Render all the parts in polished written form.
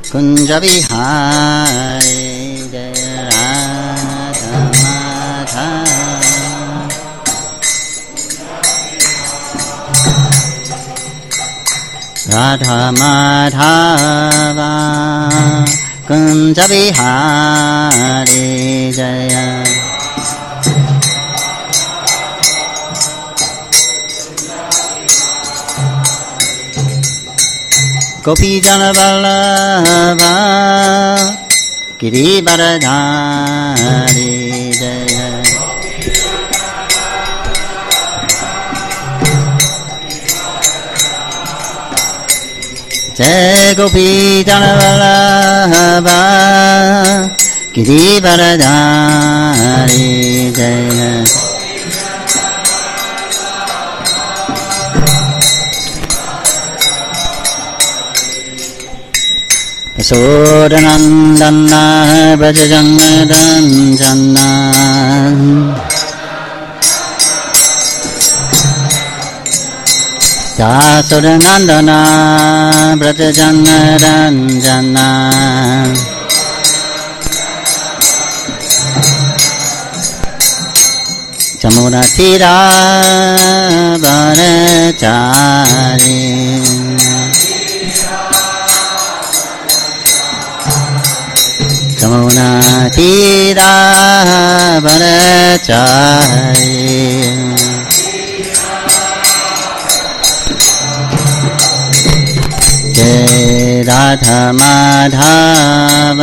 कुंज बिहारी जय राधा माधव राधा माधव कुंज बिहारी जय गोपी जन वल्लभ गिरिवरधारी जय जय गोपी जन वल्लभ गिरिवरधारी जय यशोदनन्दन व्रज जनरञ्जन यशोदनन्दन व्रज जनरञ्जन जमुनातीरावनचारी जमुनातीरावनचारी जय राधा माधव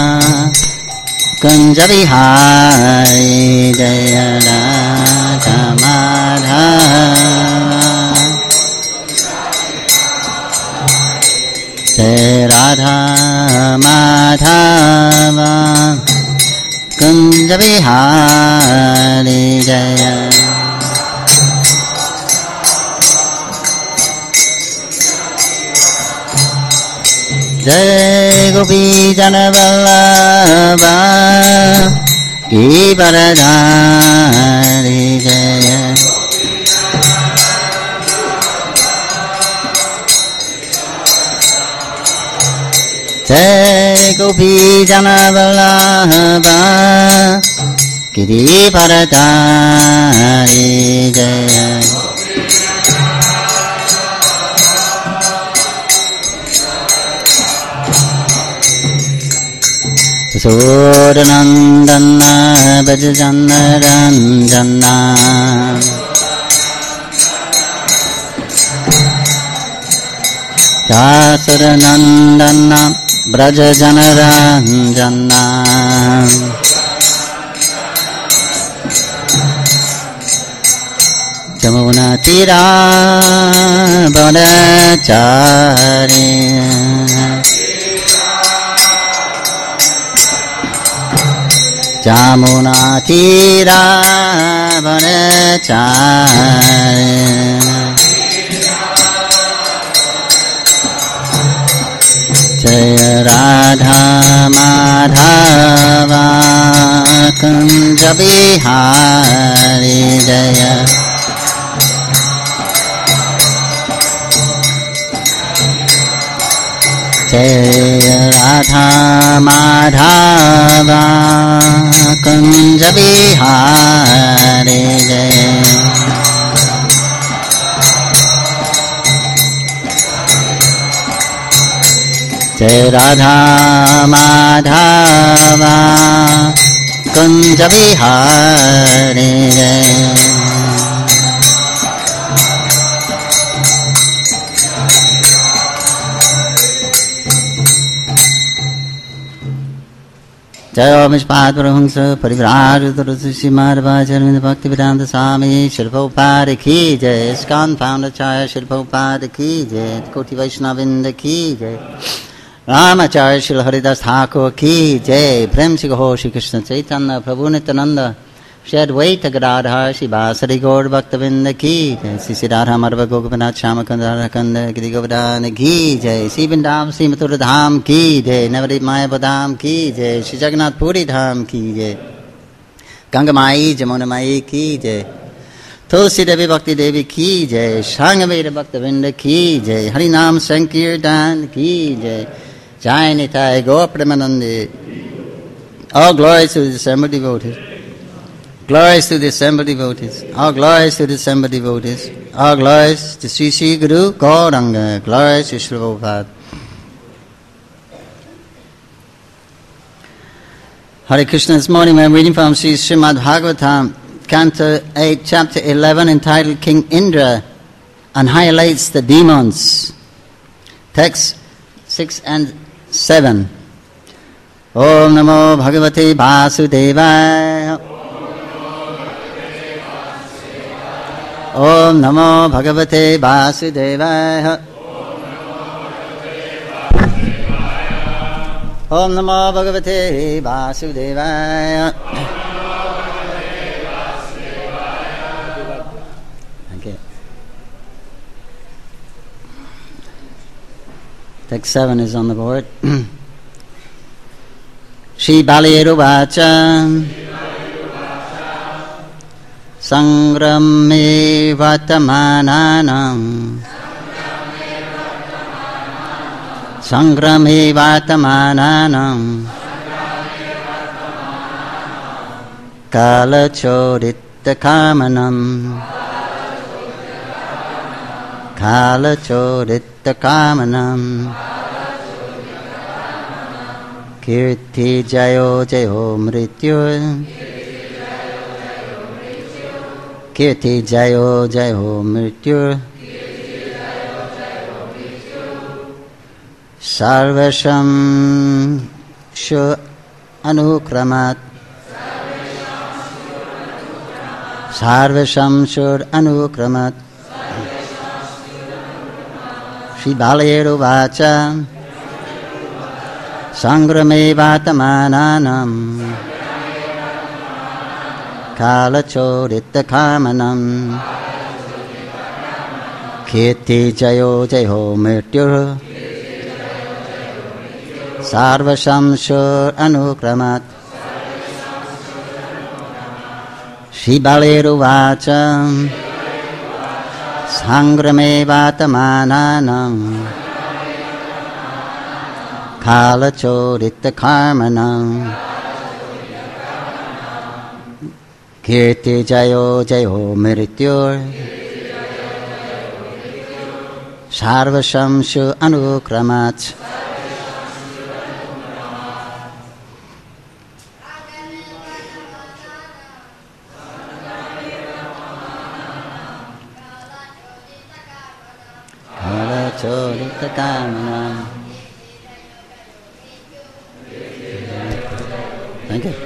कुंज बिहारी जय राधा माधव जय राधा माधव कुंज बिहारी जय जय गोपी जन वल्लभ गिरिवरधारी जय जय गोपी जन वल्लभ गिरिवरधारी जय यशोदनन्दन व्रज जनरञ्जन यशोदनन्दन व्रज जनरञ्जन जमुनातीरावनचारी जमुनातीरावनचारी जय राधा माधव कुंज बिहारी जय जय राधा माधव कुंज बिहारी जय जय राधा माधव कुंज बिहारी जय जय मिष्पाद परमहंस परिव्राज तुलसीमार्वाचरण भक्ति वेदांत स्वामी शिल्पोपाद की जय इस्कॉन फाउंडाचार्य शिल्पोपाद की जय कोटि वैष्णववृंद की जय रामाचार्य श्री हरिदास ठाकुर की जय प्रेम से कहो श्री कृष्ण चैतन्य प्रभु नित्यानंद श्री अद्वैत गदाधर श्री वासुदेव गौर भक्तवृंद की जय श्री राधा माधव गोपीनाथ श्याम कंद गिरि गोवर्धन की जय श्री वृंदावन श्री मथुरा धाम की जय नवद्वीप मायापुर धाम की जय श्री जगन्नाथ पुरी धाम की जय गंगा माई जमुना माई की जय तुलसी देवी भक्ति देवी की जय संग मेरे भक्तवृंद की जय हरि नाम संकीर्तन की जय Jai Nitai Gaur Premanande. All glories to the assembled devotees. Glories to the assembled devotees. All glories to the assembled devotees. All glories to Sri Sri Guru Gauranga. Glories to Sri Prabhupada. Hare Krishna. This morning we are reading from Sri Srimad Bhagavatam, Canto 8, Chapter 11, entitled King Indra, and highlights the demons. Text 6 and 7. Om Namo Bhagavate Vasudevaya. Om Namo Bhagavate Vasudevaya. Om Namo Bhagavate Vasudevaya. Okay. Text 7 is on the board. Shri Baliruvacha Sangrame Vatamananam Sangrame Vatamananam Kala Chodita Kamanam Kala Chodita Kamanam Kirti Jayo Jayo Mrityu Kirti Jayo Jayo Mrityu Sarvasham Shu Anukramat Sarvasham Shur Anukramat Shri Balayeruvacha Sangrame Vatamananam Kala Chodita Kamanam Kirti Jayo Jayo Mrityur Sarvasham Shur Anukramat Shri Baliruvacha Sangrame Vatamananam Kala Chodita Karmanam Kirti Jayo Jayo Mrityur Sarvasham Shu Anukramat. Kala Chodita Karmanam. Thank you.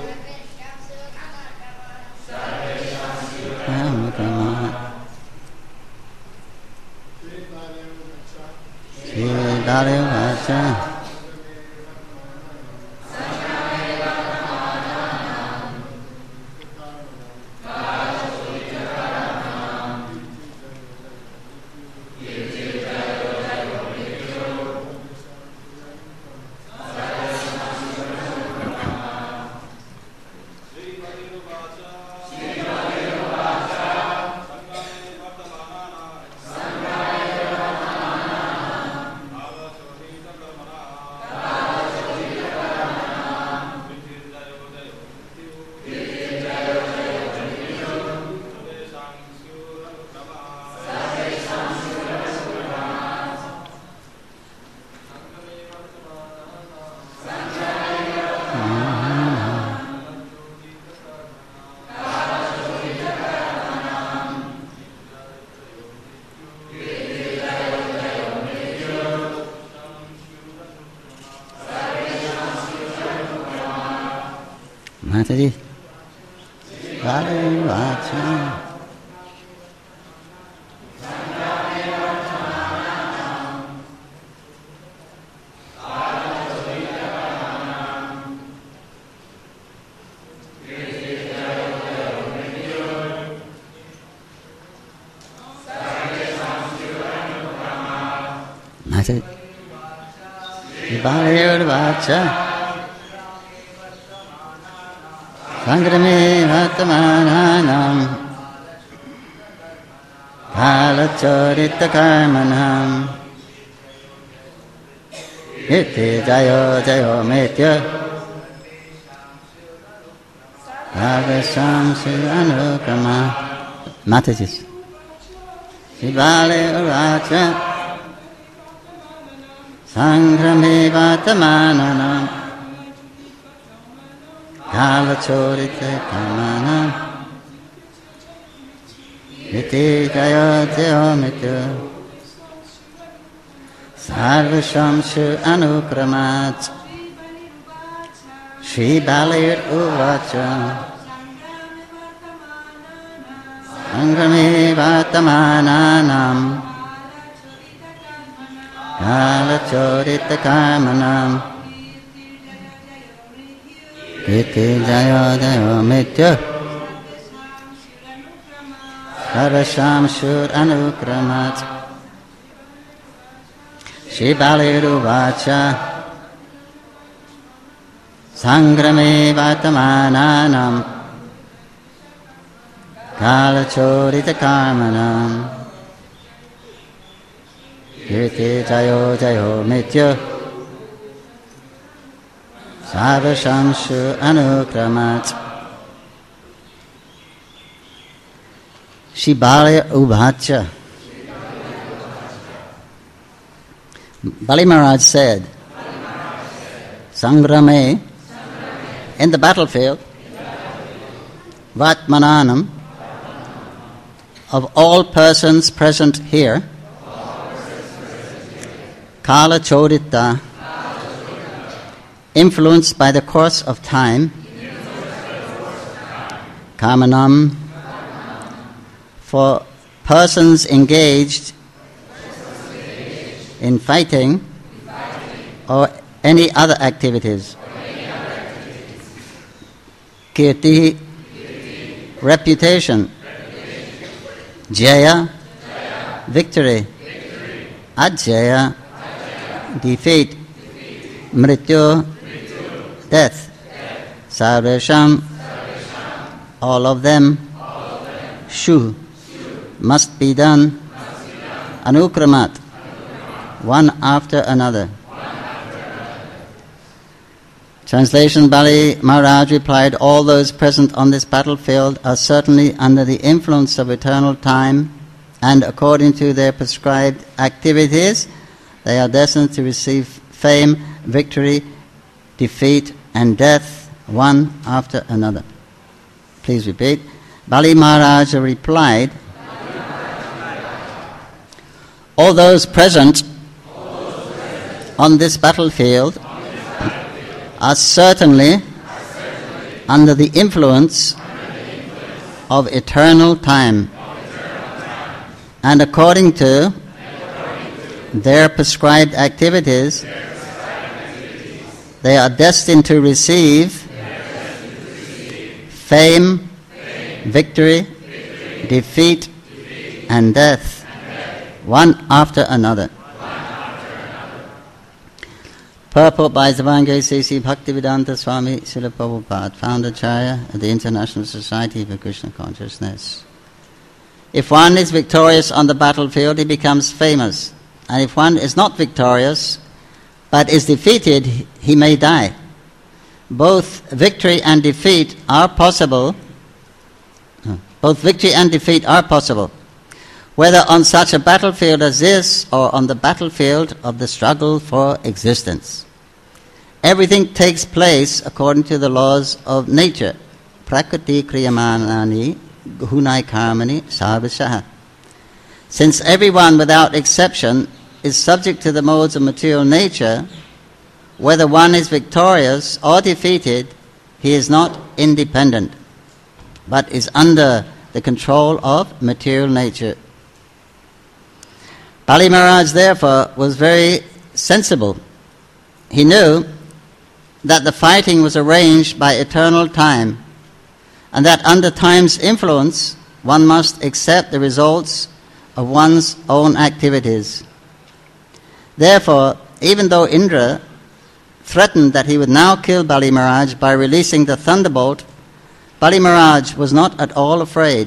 Mataji Baliruvacha Mataji Baliruvacha Sangrame Vatamananam Kala Chodita Karmanam Iti jayo jayo metya Bhagavasham Sri Anukrama. Mataji. Shivale Uracha Sangrame Vatamananam Kalachorite Kamanam Iti Jaya Jaya Mitya Sarvasham Shu Anukramat Shri Balir Uvacha Sangrame Vatamananam Kalachorita Karmanam Iti Jaya Jaya Mitya Sarvasham Shur Anukramat Shri Baliruvacha Sangrame Vatamananam Kalachorita Karmanam Iti Jayo Jayo Mitya Sarvashamshu Anukramat Shibali Ubhacha. Bali Maharaj said, Sangrame, in the battlefield, Vatmananam, of all persons present here, Kala Chodita, influenced by the course of time, Kamanam, for persons engaged in fighting or any other activities. Kirti, reputation. Jaya, victory. Ajaya, defeat. Mrityu, death. Sarvesham, all of them. Shu, must be done. Anukramat, one after another. Translation. Bali Maharaj replied, all those present on this battlefield are certainly under the influence of eternal time, and according to their prescribed activities, they are destined to receive fame, victory, defeat, and death, one after another. Please repeat. Bali Maharaj replied, all those present on this battlefield are certainly under the influence of eternal time, and according to their prescribed activities, they are destined to receive fame, victory, defeat, and death, one after another. Purport by Zavanga C.C. Bhaktivedanta Swami Srila Prabhupada, Founder-Acharya of the International Society for Krishna Consciousness. If one is victorious on the battlefield, he becomes famous. And if one is not victorious, but is defeated, he may die. Both victory and defeat are possible. Whether on such a battlefield as this or on the battlefield of the struggle for existence. Everything takes place according to the laws of nature. Prakriti kriyamanani gunai karmani sarvashaha. Since everyone without exception is subject to the modes of material nature, whether one is victorious or defeated, he is not independent, but is under the control of material nature. Bali Maharaj, therefore, was very sensible. He knew that the fighting was arranged by eternal time, and that under time's influence, one must accept the results of one's own activities. Therefore, even though Indra threatened that he would now kill Bali Maharaj by releasing the thunderbolt, Bali Maharaj was not at all afraid.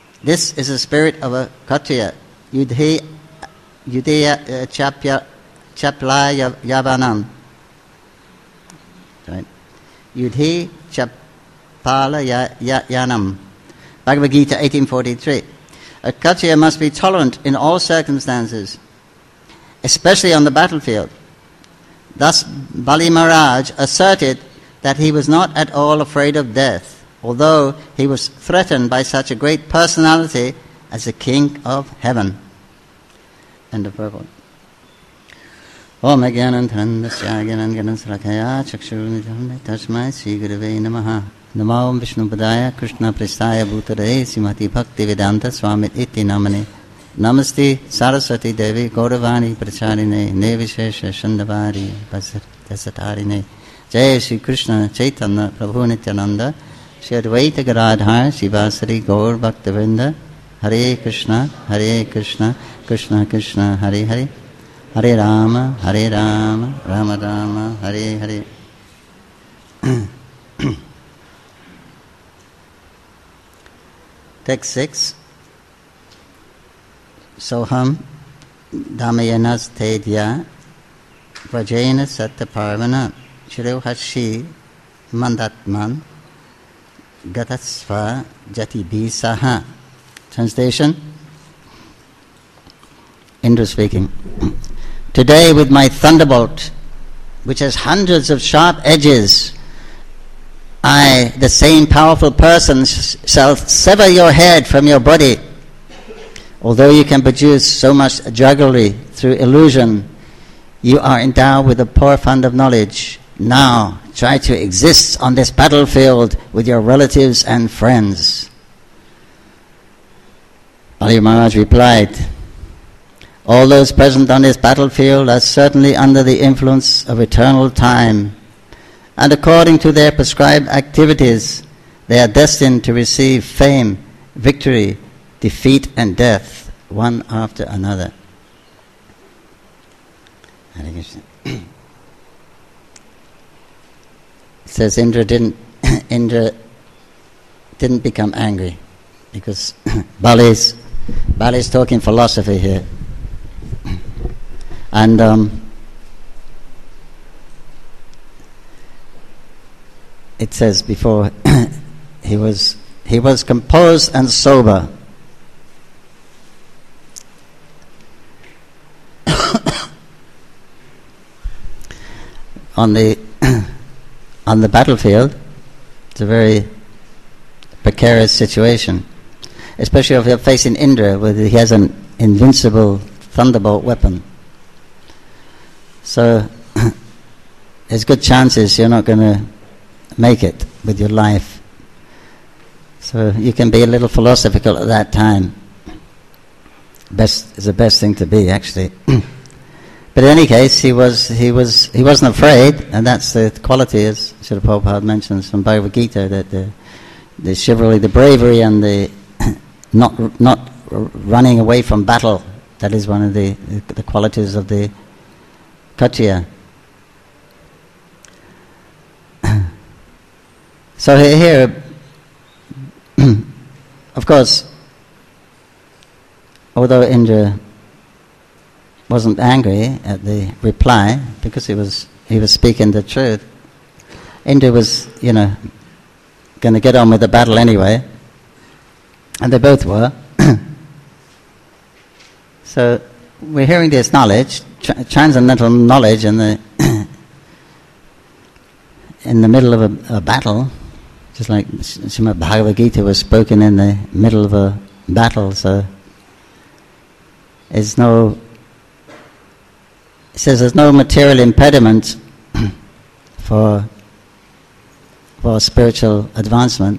This is the spirit of a Kshatriya. Yudheya chapya chapla yavanam. Right. Yudhi chapala yanam. Bhagavad Gita 1843. A Kshatriya must be tolerant in all circumstances, especially on the battlefield. Thus Bali Maharaj asserted that he was not at all afraid of death, although he was threatened by such a great personality as the King of Heaven. End of purport. Om Agyanan Thandasya Gyanan Sarakaya Chakshurunidhamne Tasmai Sri Gurave Namaha. Namo Om Vishnu Padaya Krishna Prestaya Bhutare Srimati Bhakti Vedanta Swamit Iti Namane. Namaste Saraswati Devi Gauravani Pracharine Nevishesha Shandavari Vasatarine. Jai Shri Krishna Chaitanya Prabhu Nityananda Shri Advaita Garadhar Shivasari Gaur Bhaktavinda. Hare Krishna Krishna Krishna Hare Hare Hare Rama Rama Rama Hare Hare. Text 6. Soham Damayanas Tedya Vrajena Sattaparvana Shirohashi Mandatman Gatasva Jati Saha. Translation. Indra speaking. Today with my thunderbolt, which has hundreds of sharp edges, I, the same powerful person, shall sever your head from your body. Although you can produce so much jugglery through illusion, you are endowed with a poor fund of knowledge. Now, try to exist on this battlefield with your relatives and friends. Bali Maharaj replied, all those present on this battlefield are certainly under the influence of eternal time, and according to their prescribed activities, they are destined to receive fame, victory, defeat and death, one after another. It says Indra didn't become angry, because Bali's talking philosophy here. And it says before he was composed and sober. On the battlefield, it's a very precarious situation, especially if you're facing Indra, where he has an invincible thunderbolt weapon. So there's good chances you're not going to make it with your life. So you can be a little philosophical at that time. Is the best thing to be, actually. But in any case, he wasn't afraid, and that's the quality, as Srila Prabhupada mentions from Bhagavad Gita, that the chivalry, the bravery, and the not running away from battle. That is one of the qualities of the Kshatriya. So here, of course, although Indra wasn't angry at the reply, because he was speaking the truth, Indra was, going to get on with the battle anyway, and they both were. So we're hearing this knowledge, transcendental knowledge, in the middle of a battle, just like Srimad Bhagavad Gita was spoken in the middle of a battle. So it says there's no material impediment for spiritual advancement.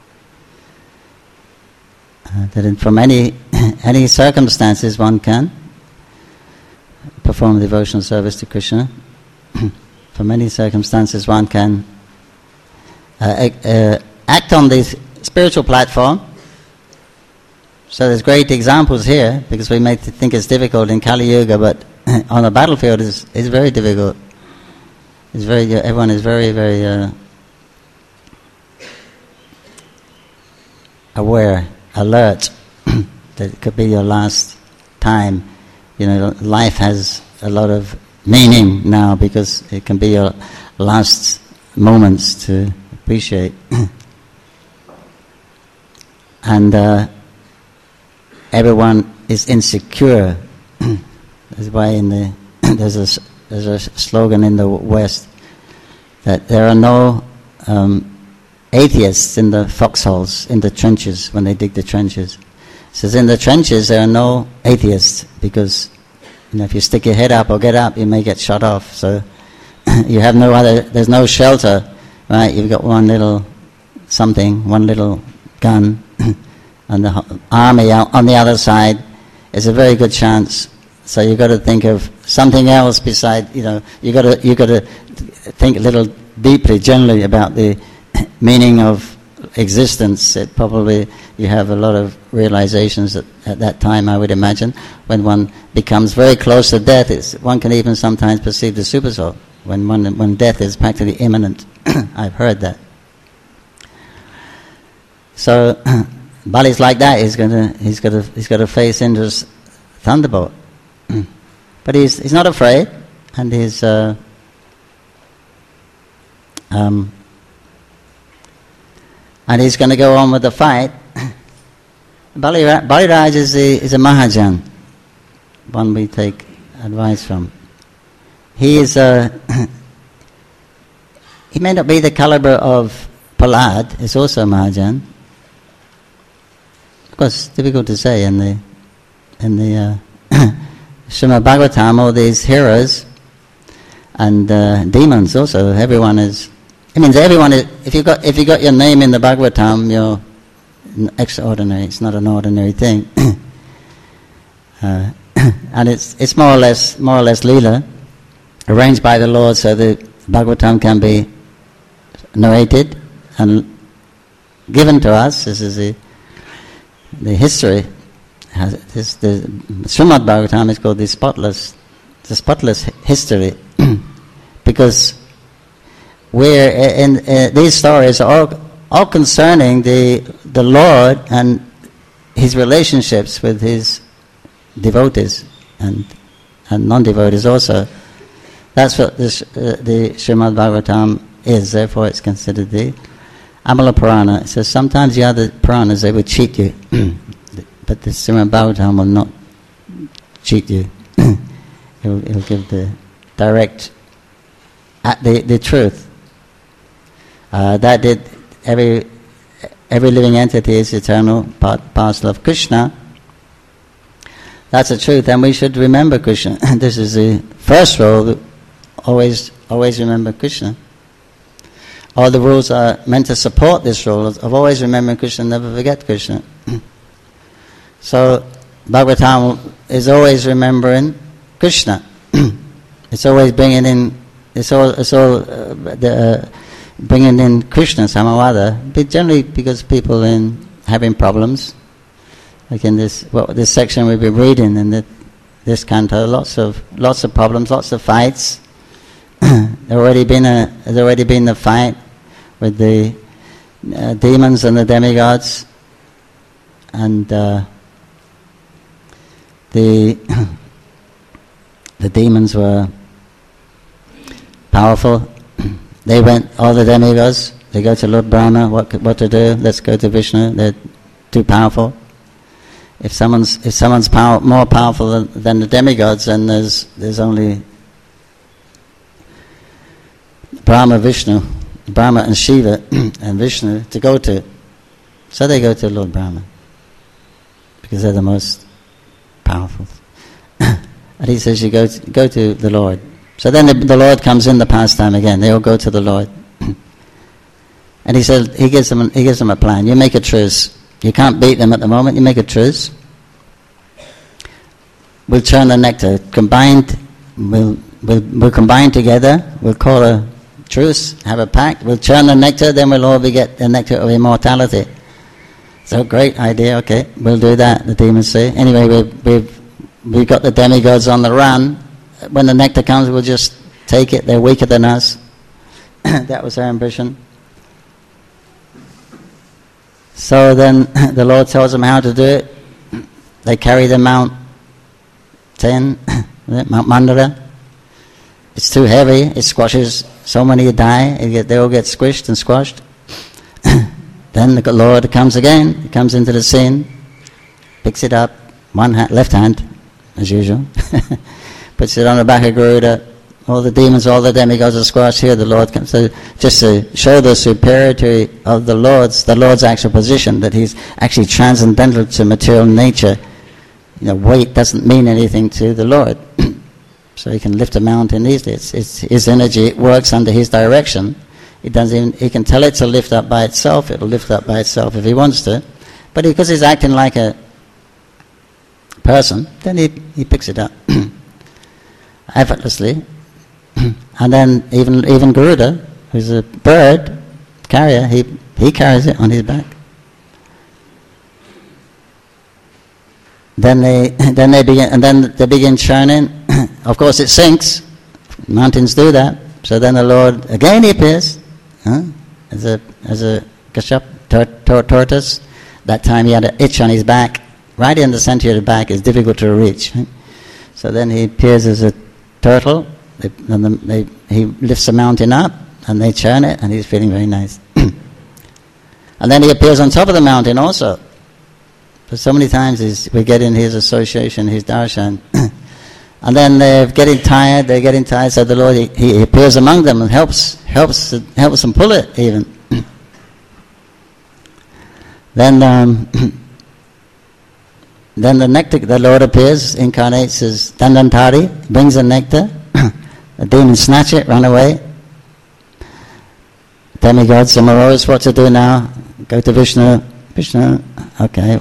That from any circumstances one can perform devotional service to Krishna. From any circumstances one can act on the spiritual platform. So there's great examples here, because we may think it's difficult in Kali Yuga, but on the battlefield it's very difficult. Everyone is very, very aware, alert that it could be your last time. Life has a lot of meaning now, because it can be your last moments to appreciate. And everyone is insecure. That's why there's a slogan in the West that there are no atheists in the foxholes, in the trenches, when they dig the trenches. It says in the trenches there are no atheists, because if you stick your head up or get up, you may get shot off. So you have there's no shelter, right? You've got one little gun, and the army out on the other side is a very good chance. So you've got to think of something else beside, you got to think a little deeply, generally, about the meaning of existence. It probably, you have a lot of realizations at that time, I would imagine. When one becomes very close to death, one can even sometimes perceive the supersoul, when death is practically imminent. I've heard that. So Bali's like that. He's got to face Indra's thunderbolt, but he's not afraid, and he's and he's going to go on with the fight. Baliraj is a Mahajan, one we take advice from. He is he may not be the caliber of Prahlad. He's also a Mahajan. Of course, difficult to say in the Srimad Bhagavatam. All these heroes and demons also. Everyone is. It means everyone is. If you got your name in the Bhagavatam, you're extraordinary. It's not an ordinary thing. And it's more or less Leela, arranged by the Lord, so the Bhagavatam can be narrated and given to us. This is the history. The Srimad Bhagavatam is called the spotless history, because we're in these stories are all concerning the Lord and His relationships with His devotees and non-devotees also. That's what the Srimad Bhagavatam is. Therefore, it's considered the Amala Purana. It says sometimes the other Puranas, they would cheat you, but the Srimad Bhagavatam will not cheat you. It'll give the direct, the truth. That did every living entity is eternal, parcel of Krishna. That's the truth, and we should remember Krishna. This is the first rule. Always remember Krishna. All the rules are meant to support this rule of always remembering Krishna, never forget Krishna. So Bhagavatam is always remembering Krishna. It's always bringing in. Bringing in Krishna Samavada, but generally because people having problems, like in this section we've been reading in this canto, lots of problems, lots of fights. There's already been the fight with the demons and the demigods, and the demons were powerful. They went, all the demigods, they go to Lord Brahma, what to do? Let's go to Vishnu, they're too powerful. If someone's more powerful than the demigods, then there's only Brahma and Shiva and Vishnu to go to. So they go to Lord Brahma, because they're the most powerful. And he says, you go to the Lord. So then the Lord comes in the pastime again. They all go to the Lord, and he says he gives them a plan. You make a truce. You can't beat them at the moment. You make a truce. We'll churn the nectar. We'll combine together. We'll call a truce. Have a pact. We'll churn the nectar. Then we'll all get the nectar of immortality. So great idea. Okay, we'll do that. The demons say. Anyway, we've got the demigods on the run. When the nectar comes, we'll just take it. They're weaker than us. That was their ambition. So then the Lord tells them how to do it. They carry the Mount 10, Mount Mandara, it's too heavy, it squashes, so many die, they all get squished and squashed. Then the Lord comes again, he comes into the scene, picks it up, left hand, as usual, puts it on the back of Garuda, all the demons, all the demigods are squashed. Here the Lord comes, so just to show the superiority of the Lord's actual position, that he's actually transcendental to material nature. Weight doesn't mean anything to the Lord. So he can lift a mountain easily. It's his energy, it works under his direction. He can tell it to lift up by itself, it'll lift up by itself if he wants to. But because he's acting like a person, then he picks it up effortlessly. And then even Garuda, who's a bird carrier, he carries it on his back. Then they begin churning. Of course, it sinks. Mountains do that. So then the Lord again he appears as a Kashyap tortoise. That time he had an itch on his back, right in the center of the back. It's difficult to reach. So then he appears as a turtle. He lifts the mountain up, and they churn it, and he's feeling very nice. And then he appears on top of the mountain also. But so many times we get in his association, his darshan. And then they're getting tired, so the Lord, he appears among them and helps them pull it even. Then the nectar, the Lord appears, incarnates as Dandantari, brings the nectar, the demons snatch it, run away. Demigods are morose, what to do now? Go to Vishnu, okay.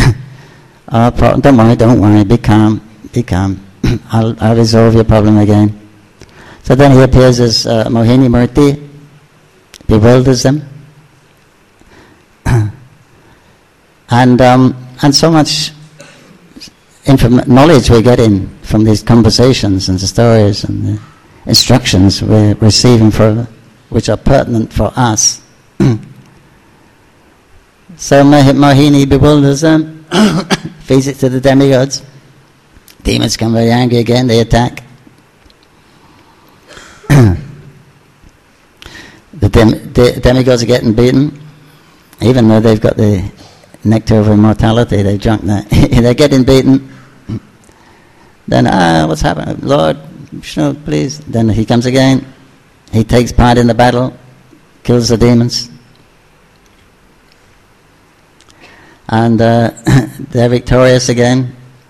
Don't worry, be calm. I'll resolve your problem again. So then he appears as Mohini Murti, bewilders them. And so much knowledge we're getting from these conversations and the stories and the instructions we're receiving, which are pertinent for us. So Mohini bewilders them, feeds it to the demigods. Demons come very angry again, they attack. The demigods are getting beaten, even though they've got the nectar of immortality, they've drunk that. They're getting beaten. Then, what's happening? Lord, Vishnu, please. Then he comes again, he takes part in the battle, kills the demons. And they're victorious again.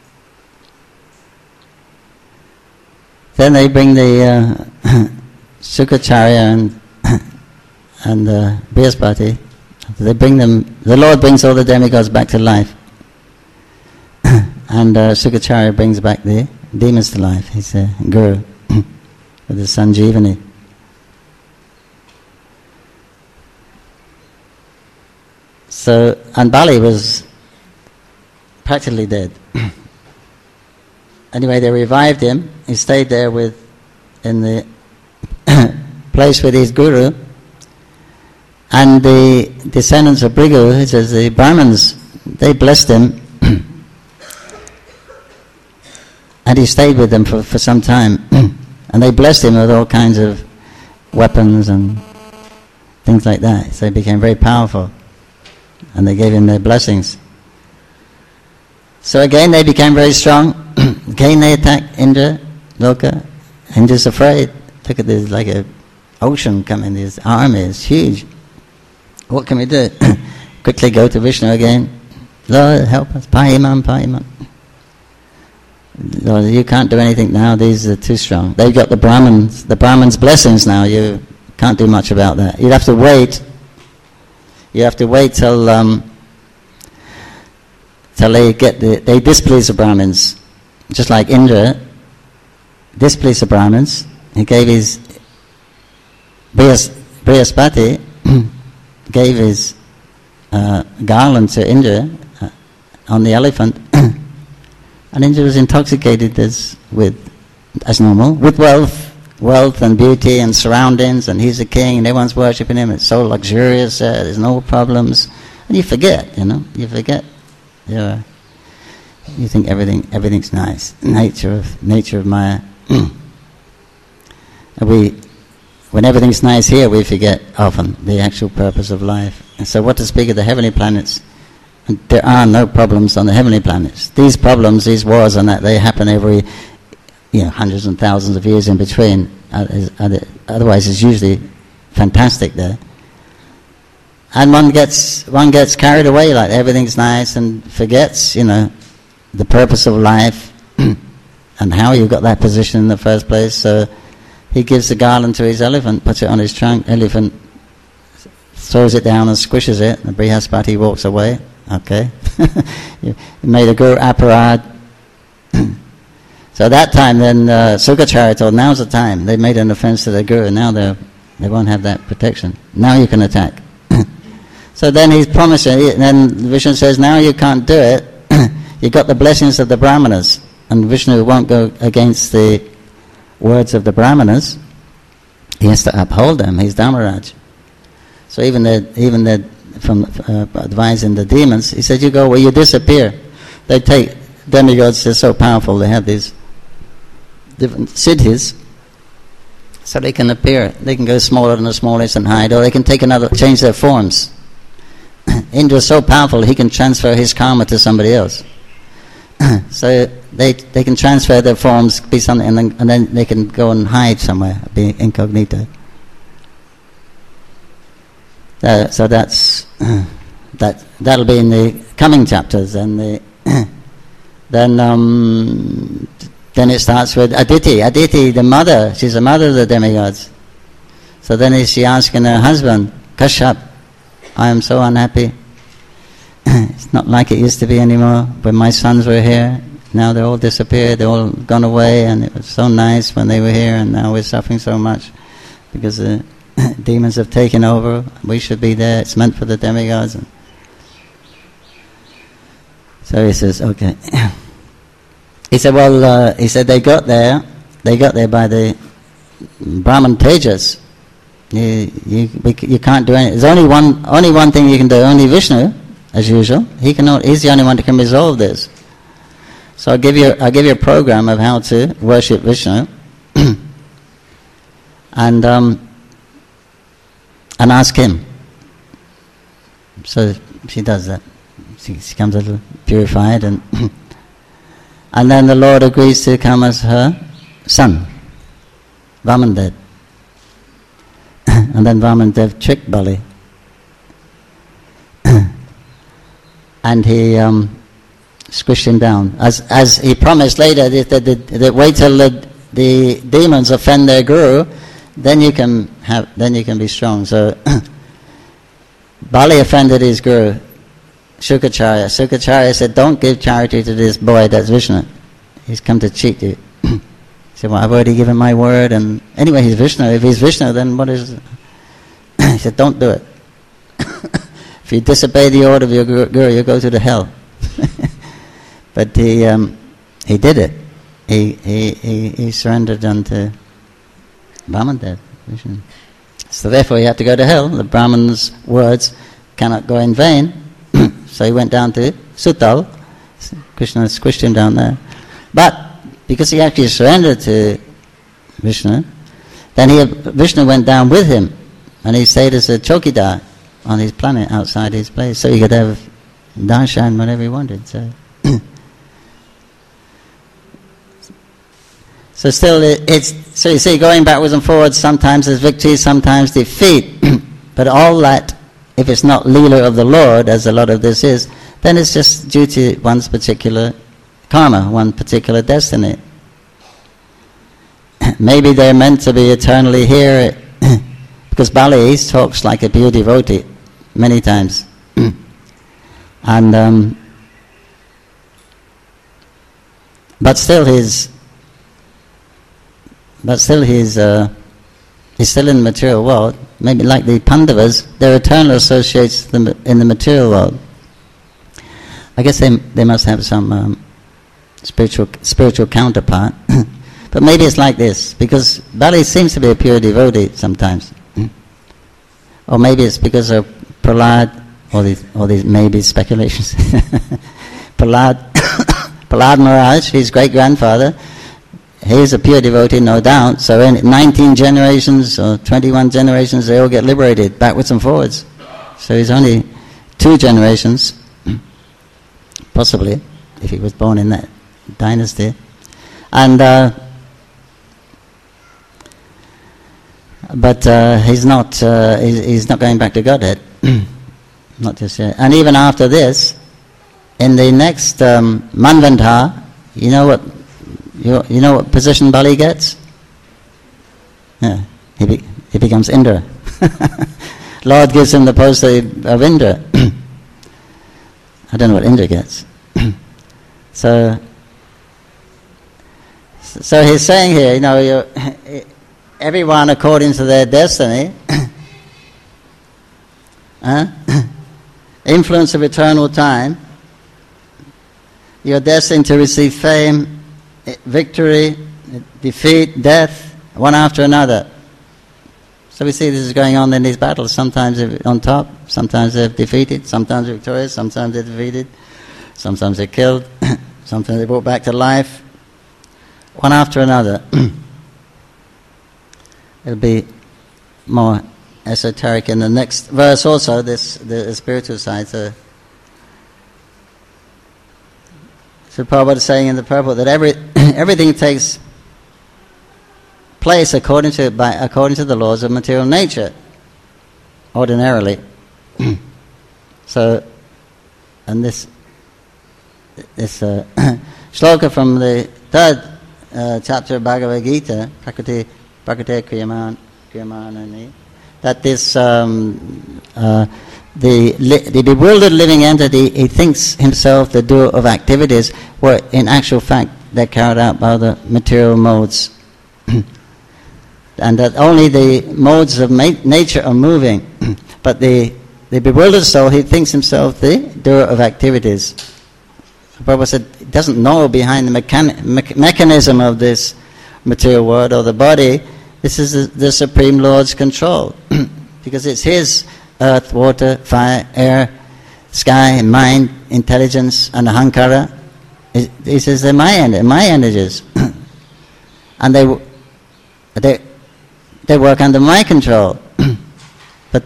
Then they bring the Sukacharya and Brihaspati. They bring them. The Lord brings all the demigods back to life, and Sukacharya brings back the demons to life. He's a guru with the Sanjeevani. So, and Bali was practically dead. Anyway, they revived him. He stayed there in the place with his guru. And the descendants of Bhrigu, it says the Brahmins, they blessed him. And he stayed with them for some time. And they blessed him with all kinds of weapons and things like that. So he became very powerful. And they gave him their blessings. So again they became very strong. Again they attacked Indra, Loka. Indra's afraid. Look at this, like an ocean coming, this army is huge. What can we do? Quickly go to Vishnu again. Lord, help us. Pahimam. Lord, you can't do anything now, these are too strong. They've got the Brahmins' blessings now, you can't do much about that. You'd have to wait. You have to wait till they displease the Brahmins. Just like Indra displeased the Brahmins. He gave his Brihaspati gave his garland to Indra on the elephant, and Indra was intoxicated as normal, with wealth and beauty and surroundings, and he's a king and everyone's worshipping him. It's so luxurious, there's no problems, and you forget. You think everything's nice. Nature of Maya. When everything's nice here, we forget often the actual purpose of life. And so what to speak of the heavenly planets? There are no problems on the heavenly planets. These problems, these wars and that, they happen every hundreds and thousands of years in between. Otherwise it's usually fantastic there. And one gets carried away, like everything's nice, and forgets, the purpose of life and how you got that position in the first place. So he gives the garland to his elephant, puts it on his trunk. Elephant throws it down and squishes it. The Brihaspati walks away. Okay, you made a guru aparad. So that time, then Sukacharya told, now's the time. They made an offense to the guru. Now they won't have that protection. Now you can attack. So then he's promising. And then Vishnu says, now you can't do it. You got the blessings of the Brahmanas, and Vishnu won't go against the words of the Brahmanas. He has to uphold them. He's Dharmaraj. So even the from advising the demons, he said, you go where you disappear. They take demigods. They're so powerful. They have these different siddhis, so they can appear. They can go smaller than the smallest and hide, or they can change their forms. Indra is so powerful, he can transfer his karma to somebody else. So they can transfer their forms, be something, and then they can go and hide somewhere, be incognito. So that'll be in the coming chapters, and then it starts with Aditi. Aditi, the mother, she's the mother of the demigods. So then is she asking her husband, Kashyap, I am so unhappy. It's not like it used to be anymore. When my sons were here, now they're all disappeared, they're all gone away, and it was so nice when they were here, and now we're suffering so much because the demons have taken over. We should be there. It's meant for the demigods. So he says, okay. He said, well, they got there by the Brahman Tejas. You can't do anything. There's only one thing you can do. Only Vishnu, as usual. He's the only one that can resolve this. So I'll give you a program of how to worship Vishnu, and ask him. So she does that. She becomes a little purified, and and then the Lord agrees to come as her son, Vamandev. And then Vamandev tricked Bali. And he squished him down. As he promised later, that wait till the demons offend their guru, then you can be strong. So Bali offended his guru, Shukacharya. Shukacharya said, don't give charity to this boy, that's Vishnu. He's come to cheat you. He said, well, I've already given my word, and anyway, he's Vishnu. If he's Vishnu, then what is... He said, don't do it. If you disobey the order of your guru, you go to the hell. But he did it. He surrendered unto Vamandev, Vishnu. So therefore he had to go to hell. The Brahman's words cannot go in vain. So he went down to Sutal. Krishna squished him down there. But because he actually surrendered to Vishnu, then Vishnu went down with him, and he stayed as a chokidar on his planet outside his place, so he could have darshan whenever he wanted. So still, so you see, going backwards and forwards, sometimes there's victory, sometimes defeat. But all that, if it's not Leela of the Lord, as a lot of this is, then it's just due to one's particular karma, one particular destiny. Maybe they're meant to be eternally here, because Bali talks like a pure devotee many times. And but still he's still in the material world. Maybe like the Pandavas, they're eternal associates in the material world. I guess they must have some spiritual counterpart. But maybe it's like this, because Bali seems to be a pure devotee sometimes. Or maybe it's because of Prahlad, or these maybe speculations. Prahlad Maharaj, his great-grandfather, he is a pure devotee, no doubt. So in 19 generations or 21 generations, they all get liberated backwards and forwards. So he's only 2 generations, possibly, if he was born in that dynasty. And but he's not going back to Godhead, not just yet. And even after this, in the next Manvantara, you know what position Bali gets? Yeah, he becomes Indra. Lord gives him the post of Indra. I don't know what Indra gets. So he's saying here, everyone according to their destiny, influence of eternal time, you're destined to receive fame, victory, defeat, death, one after another. So we see this is going on in these battles. Sometimes they're on top, sometimes they're defeated, sometimes they're victorious, sometimes they're defeated, sometimes they're killed, sometimes they're brought back to life, one after another. It'll be more esoteric in the next verse also, the spiritual side. So Prabhupada is saying in the purport that everything takes place according to the laws of material nature, ordinarily. So, and this shloka from the 3rd chapter of Bhagavad Gita, Prakriti Kriyamanani, that this the bewildered living entity, he thinks himself the doer of activities where in actual fact they're carried out by the material modes. And that only the modes of nature are moving. But the bewildered soul, he thinks himself the doer of activities. Prabhupada said, he doesn't know behind the mechanism of this material world or the body. This is the Supreme Lord's control. Because it's his earth, water, fire, air, sky, mind, intelligence, and ahankara. He says they're my energies. And they work under my control. But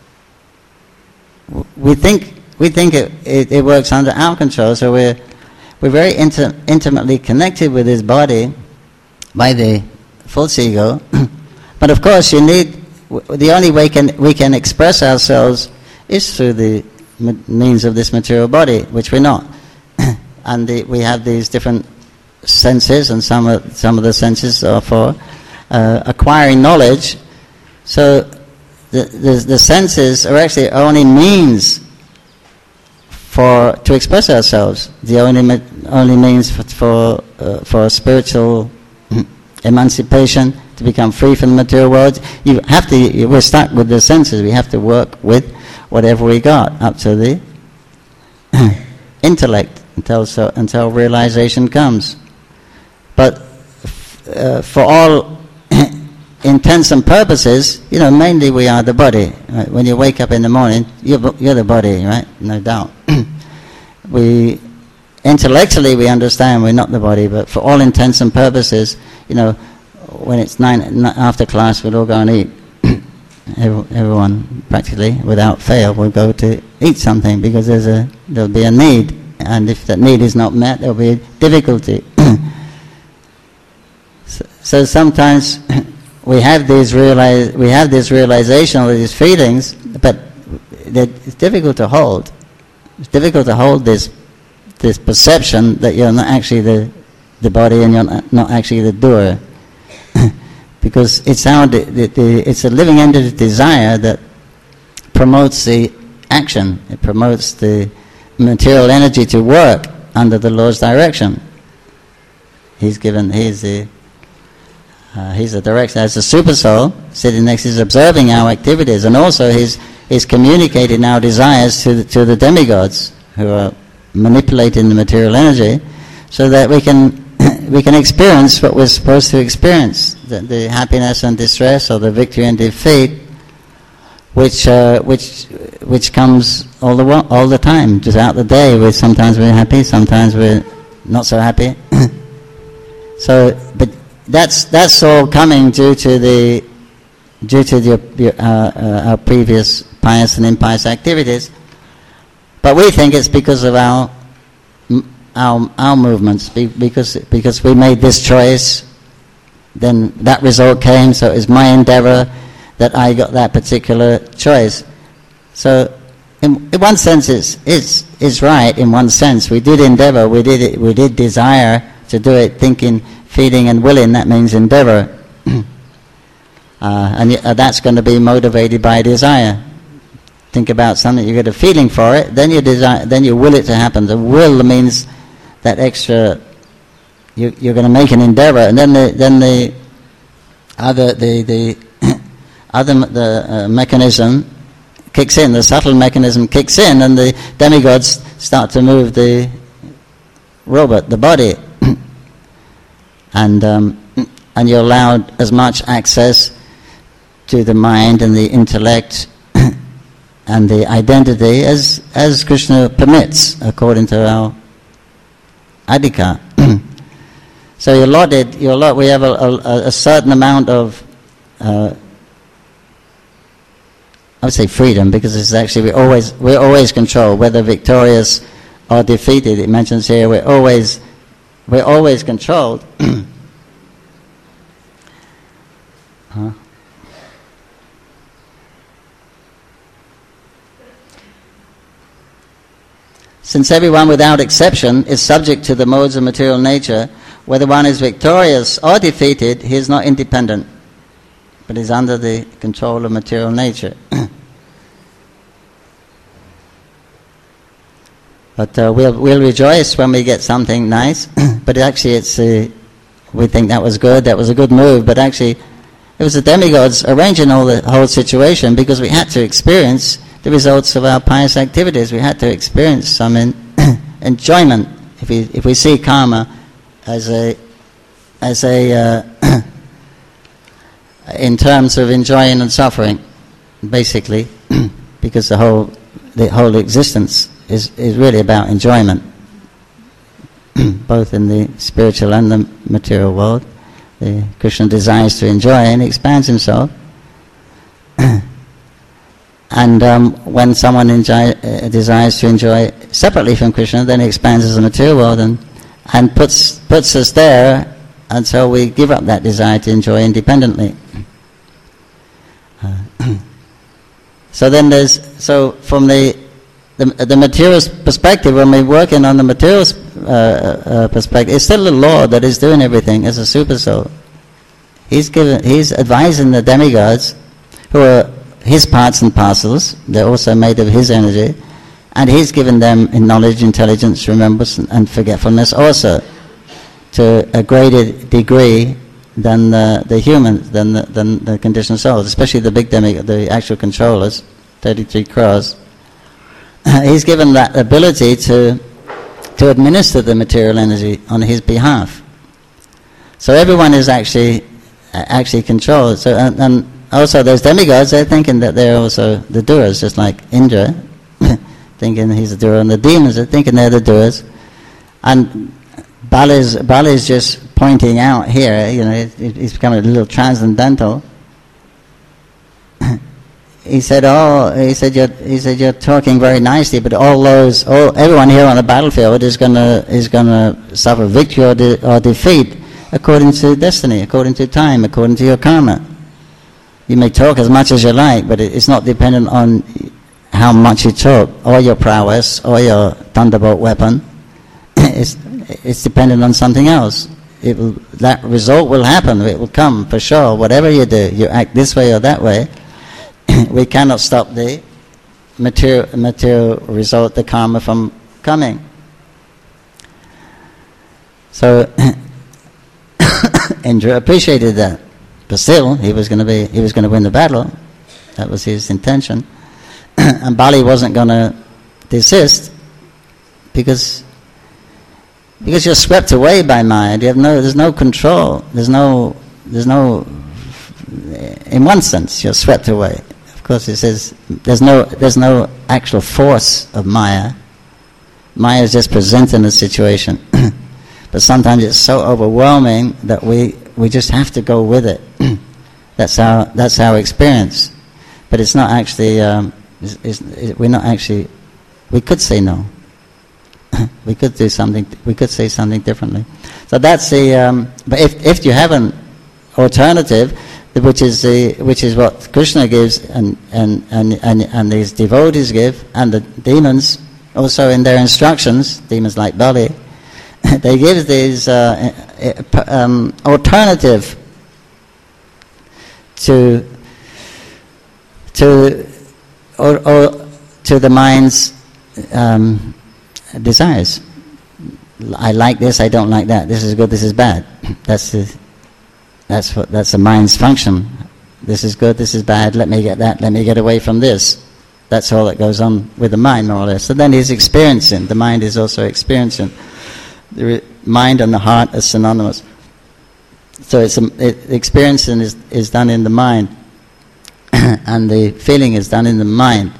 we think it works under our control, so we're very intimately connected with his body by the false ego. But of course the only way we can express ourselves is through the means of this material body, which we're not. And we have these different senses, and some of the senses are for acquiring knowledge. So the senses are actually only means to express ourselves. The only means for spiritual emancipation, to become free from the material world. We're stuck with the senses. We have to work with whatever we got up to the intellect until realization comes. But for all intents and purposes, mainly we are the body. Right? When you wake up in the morning, you're the body, right? No doubt. Intellectually we understand we're not the body, but for all intents and purposes, when it's 9 after class, we'll all go and eat. Everyone, practically, without fail, will go to eat something because there'll be a need, and if that need is not met, there'll be a difficulty. So sometimes we have this realization of these feelings, but it's difficult to hold. It's difficult to hold this perception that you're not actually the body and you're not actually the doer. Because it's a living entity desire that promotes the action. It promotes the material energy to work under the Lord's direction. He's the director as a super soul sitting next. He's observing our activities, and also he's communicating our desires to the demigods who are manipulating the material energy, so that we can experience what we're supposed to experience, the happiness and distress, or the victory and defeat, which comes all the time, throughout the day. Sometimes we're happy, sometimes we're not so happy. So, but that's all coming due to our previous pious and impious activities. But we think it's because of our movements, because we made this choice, then that result came, so it was my endeavor that I got that particular choice. So in one sense it's right. In one sense we did endeavor, we did desire to do it, thinking, feeling and willing. That means endeavor. And that's going to be motivated by desire. Think about something, you get a feeling for it, then you desire, then you will it to happen. The will means that extra, you're going to make an endeavor, and then the mechanism kicks in, the subtle mechanism kicks in, and the demigods start to move the robot, the body, and you're allowed as much access to the mind and the intellect and the identity as Krishna permits, according to our adhikar. So we have a certain amount of, I would say freedom, because it's actually we're always controlled, whether victorious or defeated. It mentions here we're always controlled. Since everyone without exception is subject to the modes of material nature, whether one is victorious or defeated, he is not independent, but is under the control of material nature. But we'll rejoice when we get something nice, but actually we think that was good, that was a good move, but actually it was the demigods arranging the whole situation, because we had to experience the results of our pious activities. We had to experience some enjoyment. If we see karma as a in terms of enjoying and suffering, basically, because the whole existence is really about enjoyment, both in the spiritual and the material world. Krishna desires to enjoy and expands himself. And when someone desires to enjoy separately from Krishna, then he expands as a material world and puts us there until we give up that desire to enjoy independently. So from the materialist perspective, when we're working on the materialist perspective, it's still the Lord that is doing everything as a super soul. He's advising the demigods, who are his parts and parcels. They're also made of his energy, and he's given them in knowledge, intelligence, remembrance, and forgetfulness also, to a greater degree than the humans, than the conditioned souls, especially the big demigod, the actual controllers, 33 crores. He's given that ability to administer the material energy on his behalf. So everyone is actually controlled. So and also those demigods, they're thinking that they're also the doers, just like Indra, thinking he's the doer, and the demons are thinking they're the doers. And Bali's just pointing out here, he's becoming a little transcendental. He said, you're talking very nicely, but everyone here on the battlefield is gonna suffer victory or defeat according to destiny, according to time, according to your karma. You may talk as much as you like, but it's not dependent on how much you talk, or your prowess, or your thunderbolt weapon. It's dependent on something else. That result will happen. It will come for sure. Whatever you do, you act this way or that way. We cannot stop the material result, the karma, from coming. So Indra appreciated that, but still he was going to win the battle. That was his intention, and Bali wasn't going to desist because you're swept away by Maya. There's no control. There's no. In one sense, you're swept away. Of course, it says there's no actual force of Maya. Maya is just presenting a situation, but sometimes it's so overwhelming that we we just have to go with it. That's our experience. But it's not actually. We're not actually. We could say no. We could do something. We could say something differently. So that's the. But if you have an alternative, which is what Krishna gives, and these devotees give, and the demons also in their instructions, demons like Bali, they give these alternative to the mind's desires. I like this, I don't like that. This is good, this is bad. That's the mind's function. This is good, this is bad. Let me get that. Let me get away from this. That's all that goes on with the mind, more or less. So then he's experiencing. The mind is also experiencing. The mind and the heart are synonymous. So experiencing is done in the mind, and the feeling is done in the mind.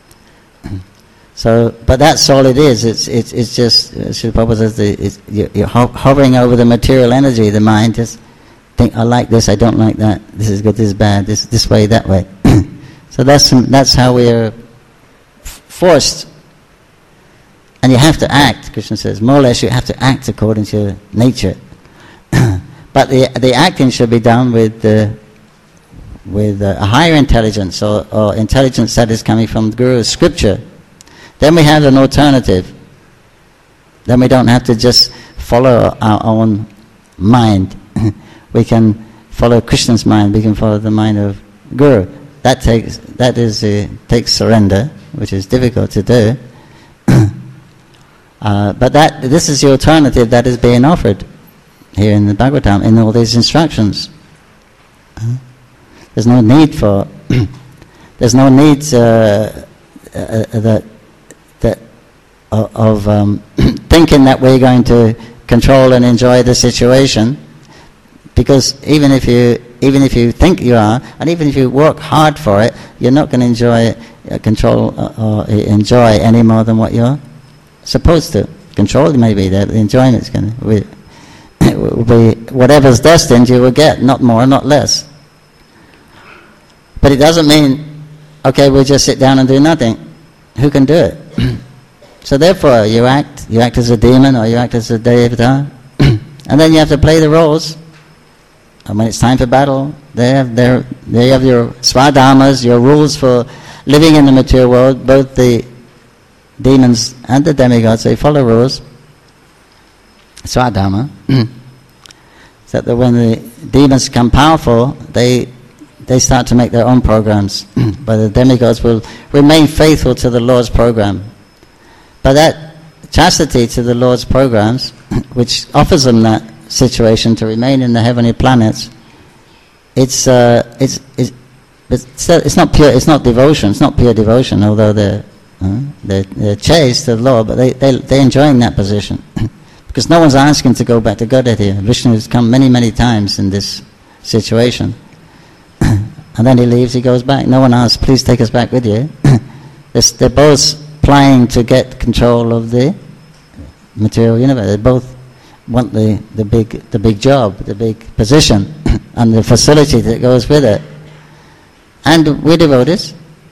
So, but that's all it is. It's just, Srila Prabhupada says, you're hovering over the material energy. The mind just think, I like this, I don't like that. This is good, this is bad. This way, that way. So that's how we are forced. And you have to act. Krishna says, more or less, you have to act according to your nature. But the acting should be done with a higher intelligence, or intelligence that is coming from the Guru's scripture. Then we have an alternative. Then we don't have to just follow our own mind. We can follow Krishna's mind. We can follow the mind of Guru. That takes surrender, which is difficult to do. But this is the alternative that is being offered here in the Bhagavatam, in all these instructions. There's no need for. There's no need of thinking that we're going to control and enjoy the situation, because even if you think you are, and even if you work hard for it, you're not going to control or enjoy any more than what you're supposed to. Control maybe, the enjoyment's going to will be whatever's destined you will get, not more, not less. But it doesn't mean, okay, we'll just sit down and do nothing. Who can do it? So therefore, you act as a demon, or you act as a devata, and then you have to play the roles. And when it's time for battle, they have your swadharmas, your rules for living in the material world. Both the demons and the demigods, they follow rules. Swadharma. So that when the demons become powerful, they start to make their own programs. But the demigods will remain faithful to the Lord's program. But that chastity to the Lord's programs, which offers them that situation to remain in the heavenly planets, it's not pure. It's not devotion. It's not pure devotion. Although they're chaste to the Lord, but they're enjoying that position because no one's asking to go back to Godhead here. Vishnu has come many times in this situation, and then he leaves. He goes back. No one asks, "Please take us back with you." They're both playing to get control of the material universe. They both want the big job, the big position, and the facility that goes with it. And we're devotees.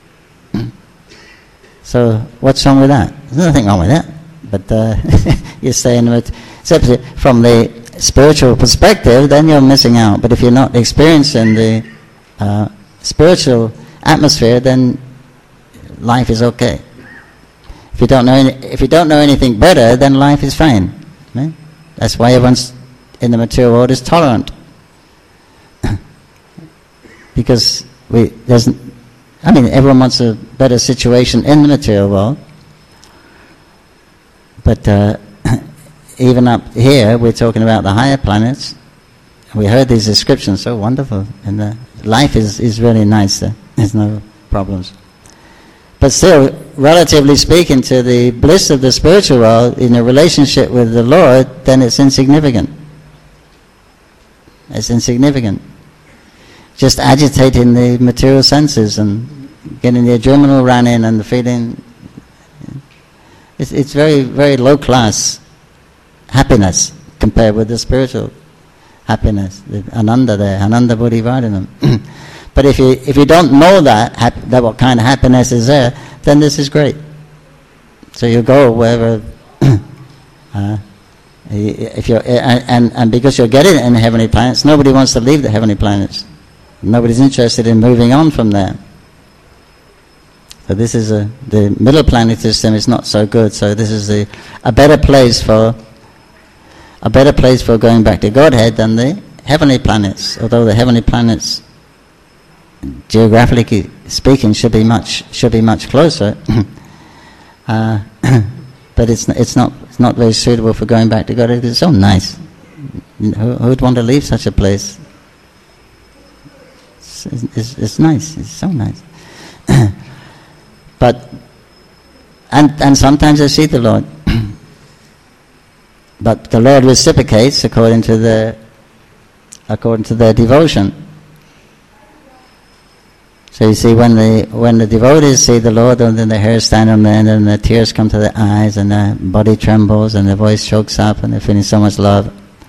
So what's wrong with that? There's nothing wrong with that. But you're saying that from the spiritual perspective, then you're missing out. But if you're not experiencing the spiritual atmosphere, then life is okay. If you don't know anything better, then life is fine. Right? That's why everyone's in the material world is tolerant. Because everyone wants a better situation in the material world. But even up here, we're talking about the higher planets. We heard these descriptions, so wonderful. And the life is really nice there. There's no problems. But still, relatively speaking to the bliss of the spiritual world, in a relationship with the Lord, then it's insignificant. It's insignificant. Just agitating the material senses and getting the adrenaline running and the feeling. It's very, very low class happiness compared with the spiritual happiness, the Ananda there, Ananda Buddhi Vardhanam. But if you don't know that what kind of happiness is there, then this is great. So you go wherever, if you're and because you're getting it in the heavenly planets, nobody wants to leave the heavenly planets. Nobody's interested in moving on from there. So this is the middle planet system is not so good. So this is a better place for going back to Godhead than the heavenly planets. Although the heavenly planets, geographically speaking, should be much closer. But it's not very suitable for going back to Godhead. It's so nice. Who would want to leave such a place? It's nice. It's so nice. But and sometimes I see the Lord. But the Lord reciprocates according to their devotion. So you see, when the devotees see the Lord, and then the hair stand on their end, and the tears come to their eyes, and their body trembles, and their voice chokes up, and they're feeling so much love.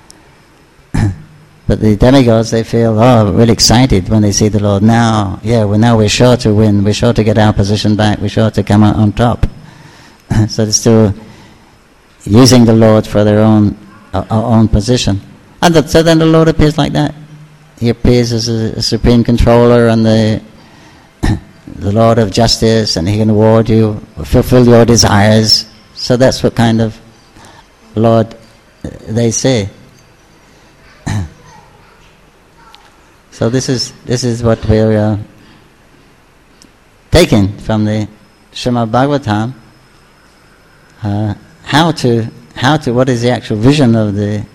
But the demigods, they feel really excited when they see the Lord. Now we're sure to win. We're sure to get our position back. We're sure to come out on top. So they're still using the Lord for their own position. And so then the Lord appears like that. He appears as a supreme controller and the Lord of justice, and He can award you, fulfill your desires. So that's what kind of Lord they say. So this is what we're taking from the Srimad Bhagavatam. How to what is the actual vision of the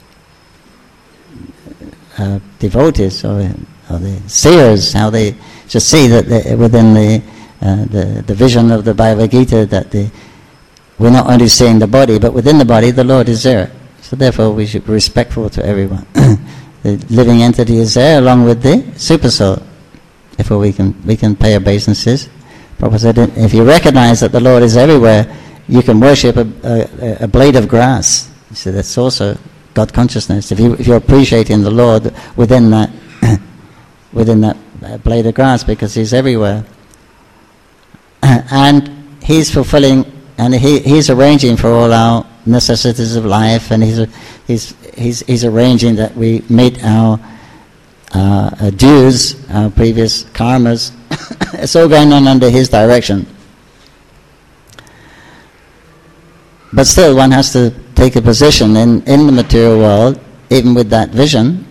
devotees or the seers? How they just see that within the vision of the Bhagavad Gita that we're not only seeing the body, but within the body the Lord is there. So therefore we should be respectful to everyone. The living entity is there along with the super soul. Therefore we can pay obeisances. Prabhupada said, if you recognize that the Lord is everywhere, you can worship a blade of grass. He said that's also God consciousness. If you're appreciating the Lord within that blade of grass, because He's everywhere, and He's fulfilling, and He's arranging for all our necessities of life, and He's arranging that we meet our dues, our previous karmas. It's all going on under His direction. But still, one has to take a position in the material world, even with that vision.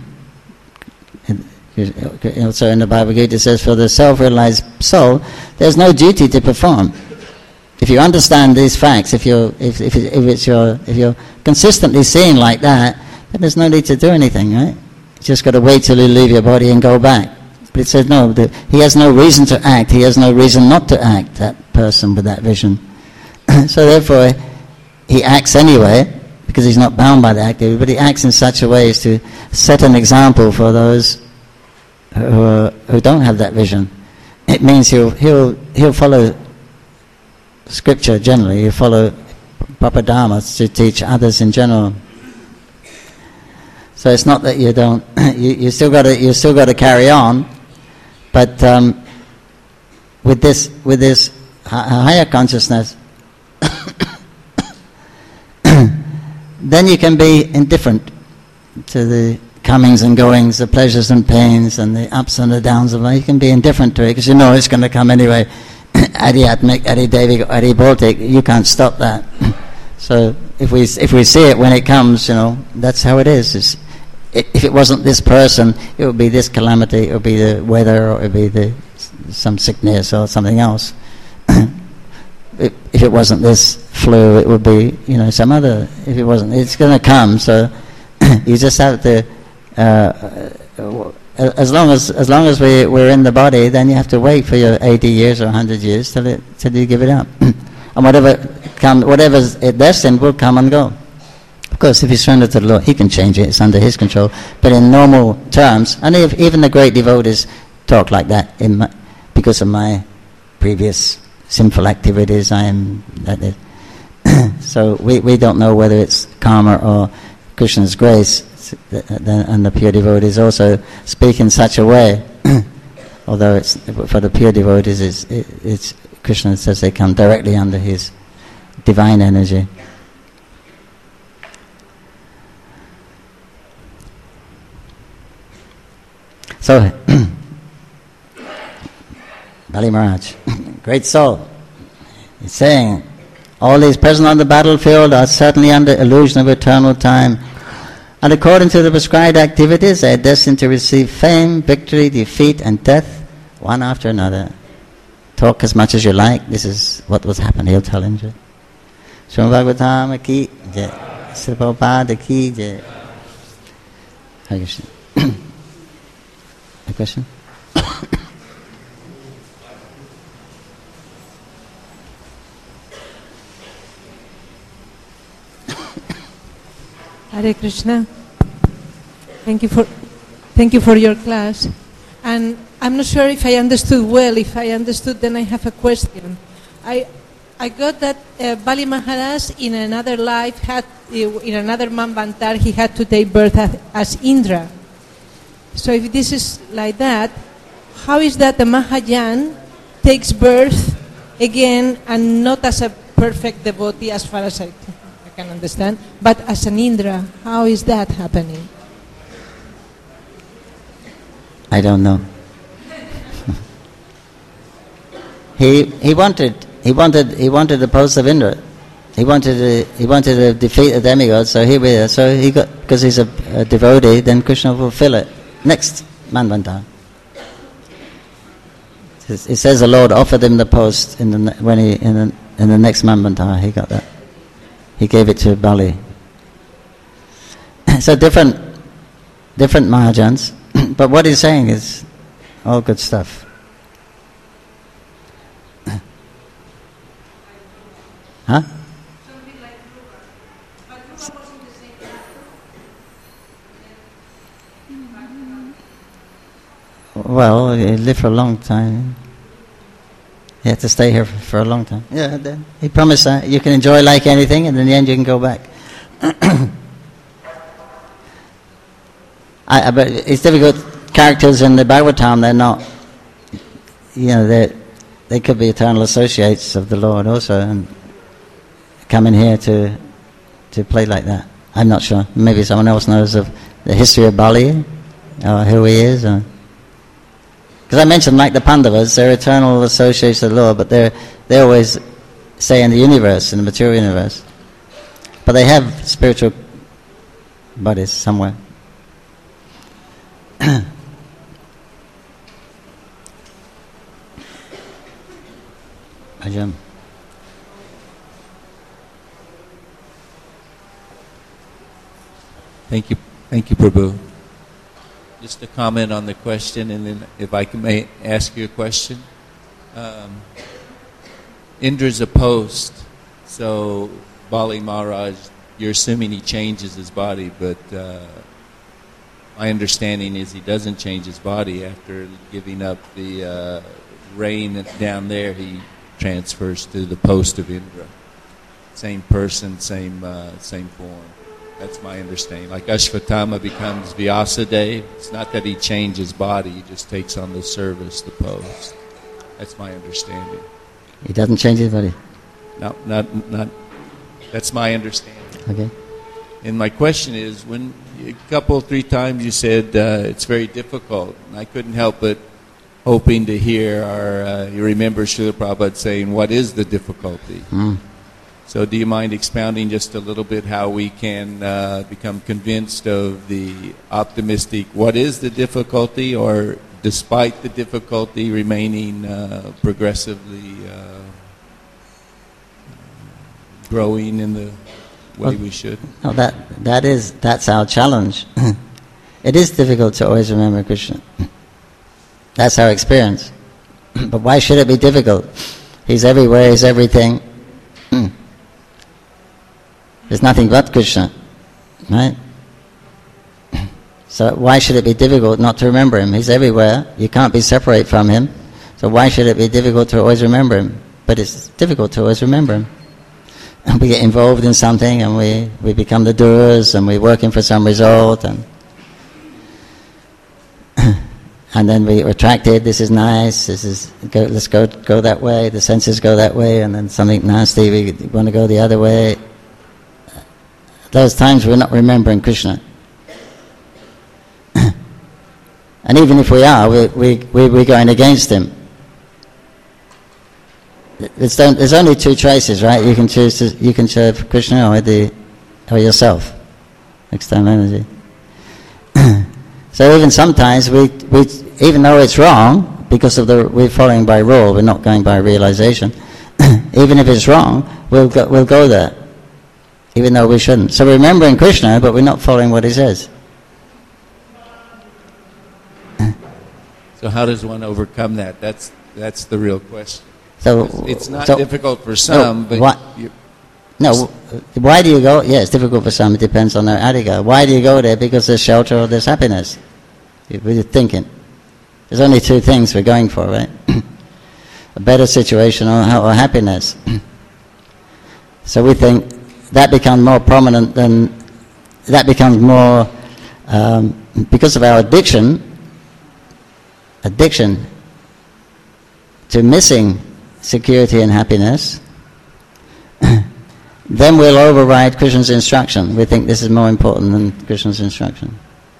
So in the Bhagavad Gita it says, for the self-realized soul, there's no duty to perform. If you understand these facts, if you're consistently seeing like that, then there's no need to do anything, right? You just got to wait till you leave your body and go back. But it says no, he has no reason to act. He has no reason not to act. That person with that vision. So therefore, he acts anyway because he's not bound by the activity. But he acts in such a way as to set an example for those who don't have that vision. It means he'll follow Scripture generally. He'll follow proper dharma to teach others in general. So it's not that you don't. You still got to carry on, but with this higher consciousness, then you can be indifferent to the comings and goings, the pleasures and pains, and the ups and the downs of life. You can be indifferent to it because you know it's going to come anyway. Adhyatmic, Adhidevik, Adhibhautik, you can't stop that. So if we see it when it comes, that's how it is. If it wasn't this person, it would be this calamity, it would be the weather, or it would be some sickness or something else. If it wasn't this flu, it would be some other. If it wasn't, it's going to come. So you just have to. As long as we're in the body, then you have to wait for your 80 years or 100 years till you give it up. And whatever's destined will come and go. Of course, if you surrender to the Lord, He can change it. It's under His control. But in normal terms, and even the great devotees talk like that, because of my previous sinful activities, so we don't know whether it's karma or Krishna's grace. and the pure devotees also speak in such a way. Although it's for the pure devotees, it's Krishna says they come directly under his divine energy. So, Bali Maharaj, great soul, he's saying, all these present on the battlefield are certainly under illusion of eternal time, and according to the prescribed activities, they are destined to receive fame, victory, defeat, and death, one after another. Talk as much as you like, this is what will happen, he'll tell him. Srimad Bhagavatam ki jai, Srila Prabhupada ki jai. Hare Krishna. A question? Hare Krishna. Thank you for your class. And I'm not sure if I understood well. If I understood, then I have a question. I got that Bali Maharaj in another life in another Manvantar, he had to take birth as Indra. So if this is like that, how is that the Mahajan takes birth again and not as a perfect devotee as far as I can understand, but as an Indra? How is that happening? I don't know. He wanted the post of Indra. He wanted to defeat the demigod. So he got, because he's a devotee, then Krishna will fulfill it. Next Manvantar. It says the Lord offered him the post in the next Manvantar. He got that. He gave it to Bali. So different Mahajans, but what he's saying is all good stuff. Huh? Well, he lived for a long time. He had to stay here for a long time. Yeah, he promised that you can enjoy like anything, and in the end you can go back. But it's difficult. Characters in the Bhagavatam, they're not, they could be eternal associates of the Lord also, and come in here to play like that. I'm not sure. Maybe someone else knows of the history of Bali, or who he is. Because I mentioned, like the Pandavas, they're eternal associates of the Lord, but they always stay in the universe, in the material universe. But they have spiritual bodies somewhere. Ajam. Thank you, Prabhu. Just a comment on the question, and then if I may ask you a question. Indra's a post, so Bali Maharaj, you're assuming he changes his body, but my understanding is he doesn't change his body. After giving up the reign down there, he transfers to the post of Indra. Same person, same form. That's my understanding. Like Ashvatthama becomes Vyasadeva. It's not that he changes his body, he just takes on the service, the post. That's my understanding. He doesn't change his body? No, not. That's my understanding. Okay. And my question is, when a couple, 3 times you said it's very difficult, and I couldn't help but hoping to hear you remember Srila Prabhupada saying, what is the difficulty? So do you mind expounding just a little bit how we can become convinced of the optimistic, what is the difficulty, or despite the difficulty remaining progressively growing in the way we should? No, that's our challenge. It is difficult to always remember Krishna. That's our experience. But why should it be difficult? He's everywhere, he's everything. There's nothing but Krishna, right? So why should it be difficult not to remember him? He's everywhere. You can't be separate from him. So why should it be difficult to always remember him? But it's difficult to always remember him. we get involved in something and we become the doers and we're working for some result and and then we're attracted, this is nice, let's go that way, the senses go that way, and then something nasty, we want to go the other way. Those times we're not remembering Krishna. And even if we are, we're going against him. There's only two choices, right? You can serve Krishna or yourself, external energy. So even sometimes we even though it's wrong, because we're following by rule, we're not going by realization. Even if it's wrong, we'll go there, even though we shouldn't. So we're remembering Krishna, but we're not following what he says. So how does one overcome that? That's the real question. So it's not difficult for some, but why do you go? Yeah, it's difficult for some. It depends on their adhika. Why do you go there? Because there's shelter or there's happiness. We're thinking. There's only two things we're going for, right? A better situation or happiness. So we think that becomes more prominent that becomes more, because of our addiction to missing security and happiness, then we'll override Krishna's instruction. We think this is more important than Krishna's instruction.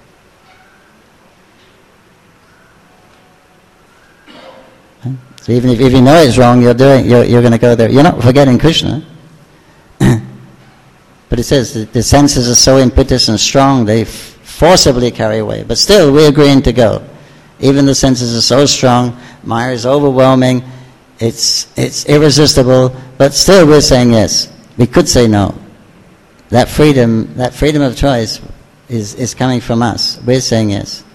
So even if you know it's wrong, you're going to go there. You're not forgetting Krishna. But it says that the senses are so impetuous and strong, they forcibly carry away. But still, we're agreeing to go. Even the senses are so strong, Maya is overwhelming, it's irresistible, but still we're saying yes. We could say no. That freedom of choice is coming from us. We're saying yes.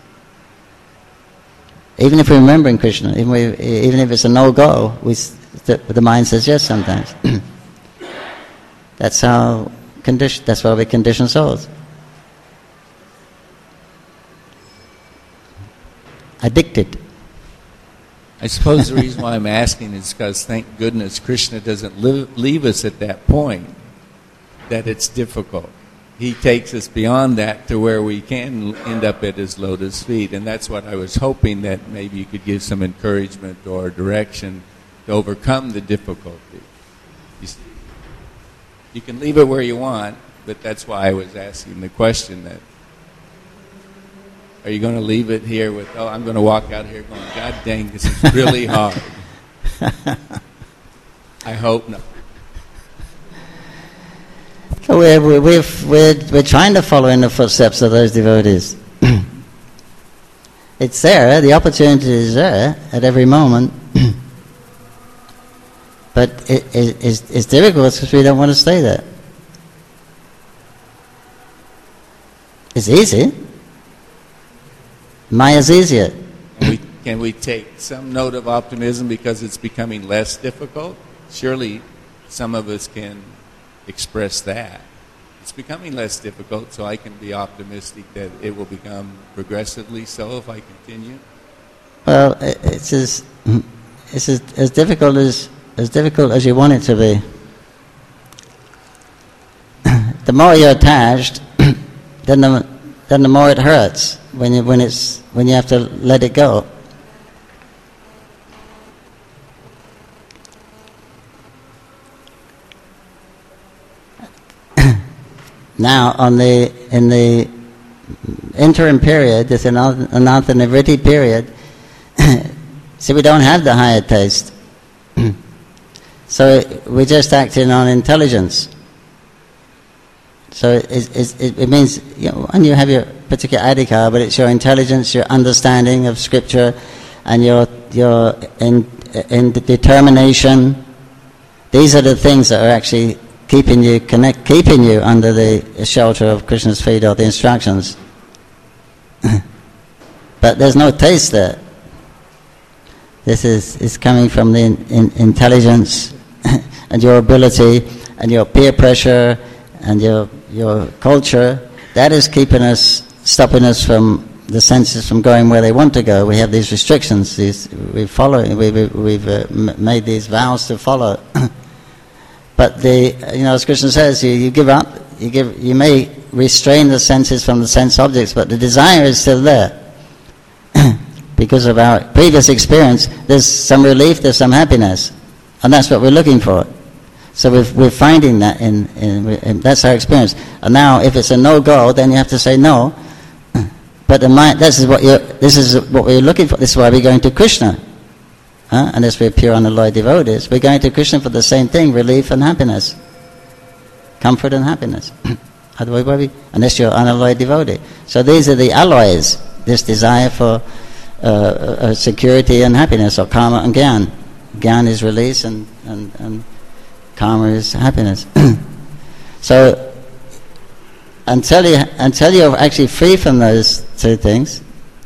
Even if we're remembering Krishna, even if it's a no-go, the mind says yes sometimes. That's why we condition souls. Addicted. I suppose the reason why I'm asking is because, thank goodness, Krishna doesn't leave us at that point, that it's difficult. He takes us beyond that to where we can end up at his lotus feet, and that's what I was hoping, that maybe you could give some encouragement or direction to overcome the difficulty. You can leave it where you want, but that's why I was asking the question, that are you going to leave it here with, I'm going to walk out here going, God dang, this is really hard. I hope not. So we're trying to follow in the footsteps of those devotees. It's there, the opportunity is there at every moment. But it's difficult because we don't want to stay there. It's easy. Maya's easier. Can we take some note of optimism because it's becoming less difficult? Surely some of us can express that. It's becoming less difficult, so I can be optimistic that it will become progressively so if I continue. Well, it's as difficult as you want it to be. The more you're attached, then the more it hurts when you have to let it go. Now, in the interim period, this Ananta Nivritti period, see, we don't have the higher taste. So we're just acting on intelligence. So it means, when you have your particular adhikar, but it's your intelligence, your understanding of scripture, and your determination. These are the things that are actually keeping you under the shelter of Krishna's feet or the instructions. But there's no taste there. This is coming from the intelligence and your ability and your peer pressure and your culture. That is stopping us from the senses from going where they want to go. We have these restrictions. We've made these vows to follow. But as Krishna says, you give up. You may restrain the senses from the sense objects, but the desire is still there. Because of our previous experience, there's some relief, there's some happiness, and that's what we're looking for. So we're finding that in that's our experience. And now, if it's a no-go, then you have to say no. But the mind, this is what we're looking for. This is why we're going to Krishna. Unless we're pure unalloyed devotees, we're going to Krishna for the same thing: relief and happiness, comfort and happiness. Unless you're unalloyed devotee. So these are the alloys. This desire for security and happiness, or karma and gyan. Gyan is release, and karma is happiness. So until you're actually free from those two things,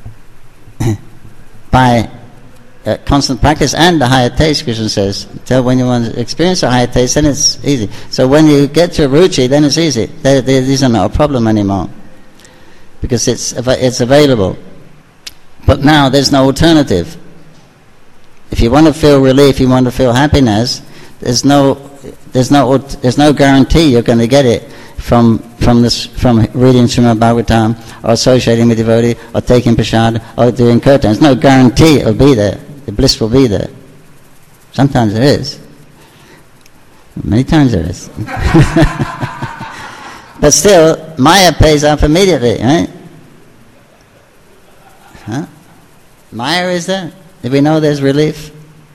by constant practice and the higher taste, Krishna says, until when you want to experience a higher taste, then it's easy. So when you get to ruchi, then it's easy. These are not a problem anymore, because it's available. But now there's no alternative. If you want to feel relief, you want to feel happiness, there's no guarantee you're going to get it from reading Srimad Bhagavatam, or associating with devotee, or taking prasad, or doing kirtan. There's no guarantee it'll be there. The bliss will be there. Sometimes there is. Many times there is. But still, Maya pays off immediately, right? Maya is there. If we know there's relief,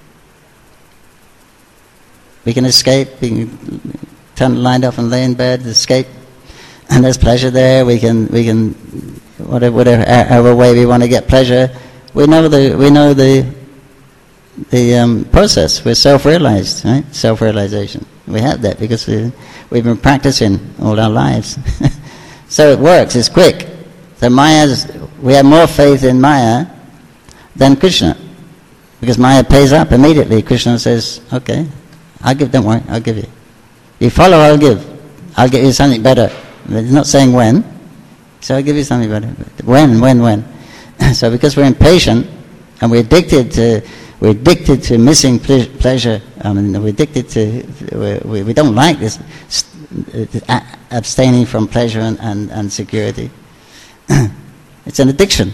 we can escape. We can turn the light off and lay in bed, escape, and there's pleasure there. We can whatever way we want to get pleasure. We know the process. We're self-realized, right? Self-realization. We have that because we've been practicing all our lives. So it works. It's quick. So we have more faith in Maya than Krishna, because Maya pays up immediately. Krishna says, "Okay, I'll give. Don't worry, I'll give you. You follow, I'll give. I'll get you something better." He's not saying when, so I'll give you something better. When? So because we're impatient and we're addicted to missing pleasure. We're addicted to. We don't like this abstaining from pleasure and security. It's an addiction.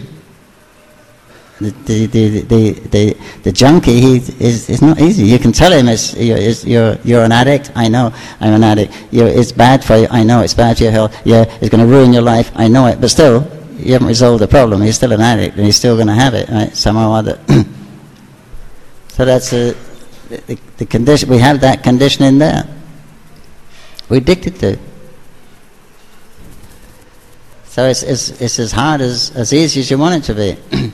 The junkie, it's not easy. You can tell him you're an addict. I know I'm an addict. It's bad for you. I know it's bad for your health. Yeah, it's going to ruin your life. I know it. But still, you haven't resolved the problem. He's still an addict, and he's still going to have it, right? Somehow or other. So that's the condition. We have that condition in there. We're addicted to it. So it's as hard as easy as you want it to be.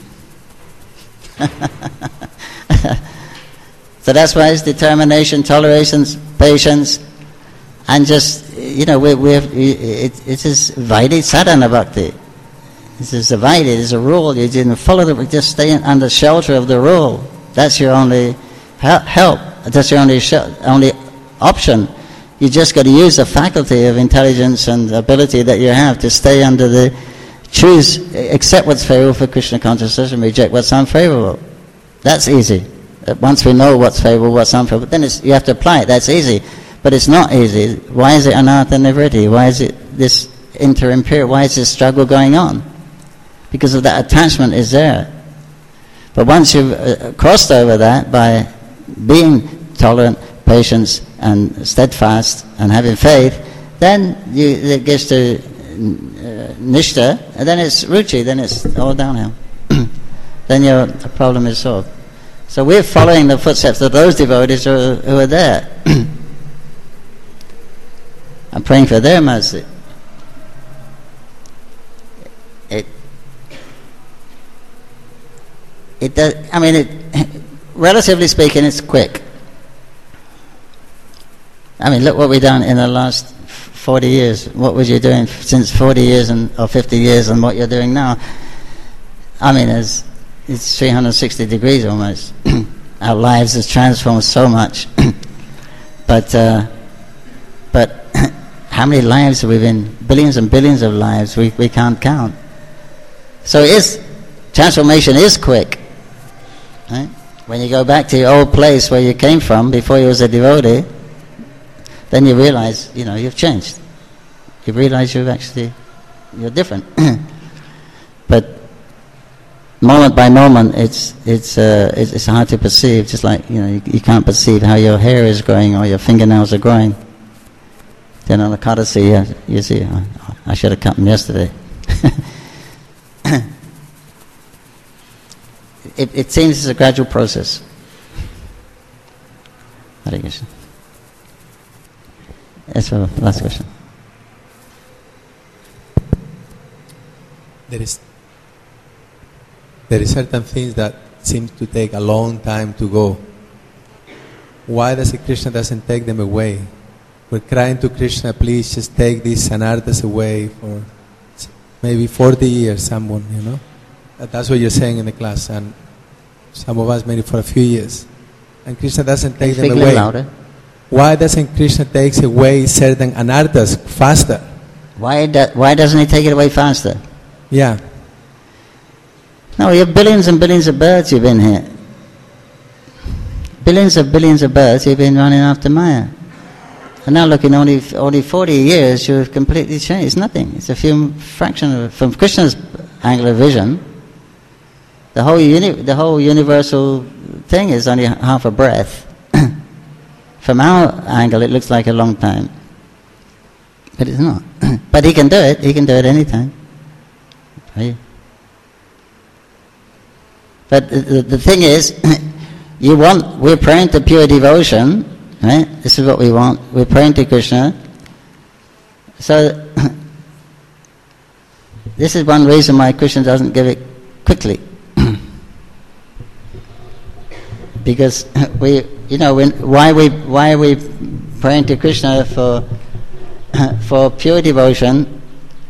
So that's why it's determination, toleration, patience, and just it is Vaidhi sadhana bhakti. This is a Vaidhi. There's a rule. You didn't follow just stay under shelter of the rule. That's your only help. That's your only option. You just got to use the faculty of intelligence and ability that you have to stay under accept what's favorable for Krishna consciousness and reject what's unfavorable. That's easy. Once we know what's favorable, what's unfavorable, then you have to apply it. That's easy. But it's not easy. Why is it anartha nivritti? Why is it this interim period? Why is this struggle going on? Because of that attachment is there. But once you've crossed over that by being tolerant, patient, and steadfast, and having faith, then it gets to nishta, and then it's ruchi, then it's all downhill. Then your problem is solved. So we're following the footsteps of those devotees who are there. I'm praying for their mercy. It does. I mean, relatively speaking, it's quick. I mean, look what we've done in the last 40 years. What was you doing since 40 years or 50 years, and what you're doing now? I mean, it's 360 degrees almost. Our lives have transformed so much. But how many lives have we been? Billions and billions of lives. We can't count. So transformation is quick. Right? When you go back to your old place where you came from before you was a devotee, then you realize, you've changed. You realize you're different. But moment by moment, it's hard to perceive. Just like you can't perceive how your hair is growing or your fingernails are growing. Then on the courtesy, you see, I should have cut them yesterday. It seems it's a gradual process. Hare Krishna. That's the last question. There is certain things that seem to take a long time to go. Why does Krishna doesn't take them away? We're crying to Krishna, please just take these anarthas away for maybe 40 years, someone, That's what you're saying in the class, and some of us maybe for a few years. And Krishna doesn't take them away. Louder. Why doesn't Krishna take away certain anarthas faster? Why doesn't he take it away faster? Yeah. No, you have billions and billions of birds you've been here. Billions of birds you've been running after Maya. And now look, in only 40 years you've completely changed. It's nothing. It's a few fraction from Krishna's angle of vision. The whole universal thing is only half a breath. From our angle it looks like a long time. But it's not. But he can do it. He can do it anytime. Right? But the thing is, we're praying to pure devotion, right? This is what we want. We're praying to Krishna. So, this is one reason why Krishna doesn't give it quickly. Because why are we praying to Krishna for pure devotion?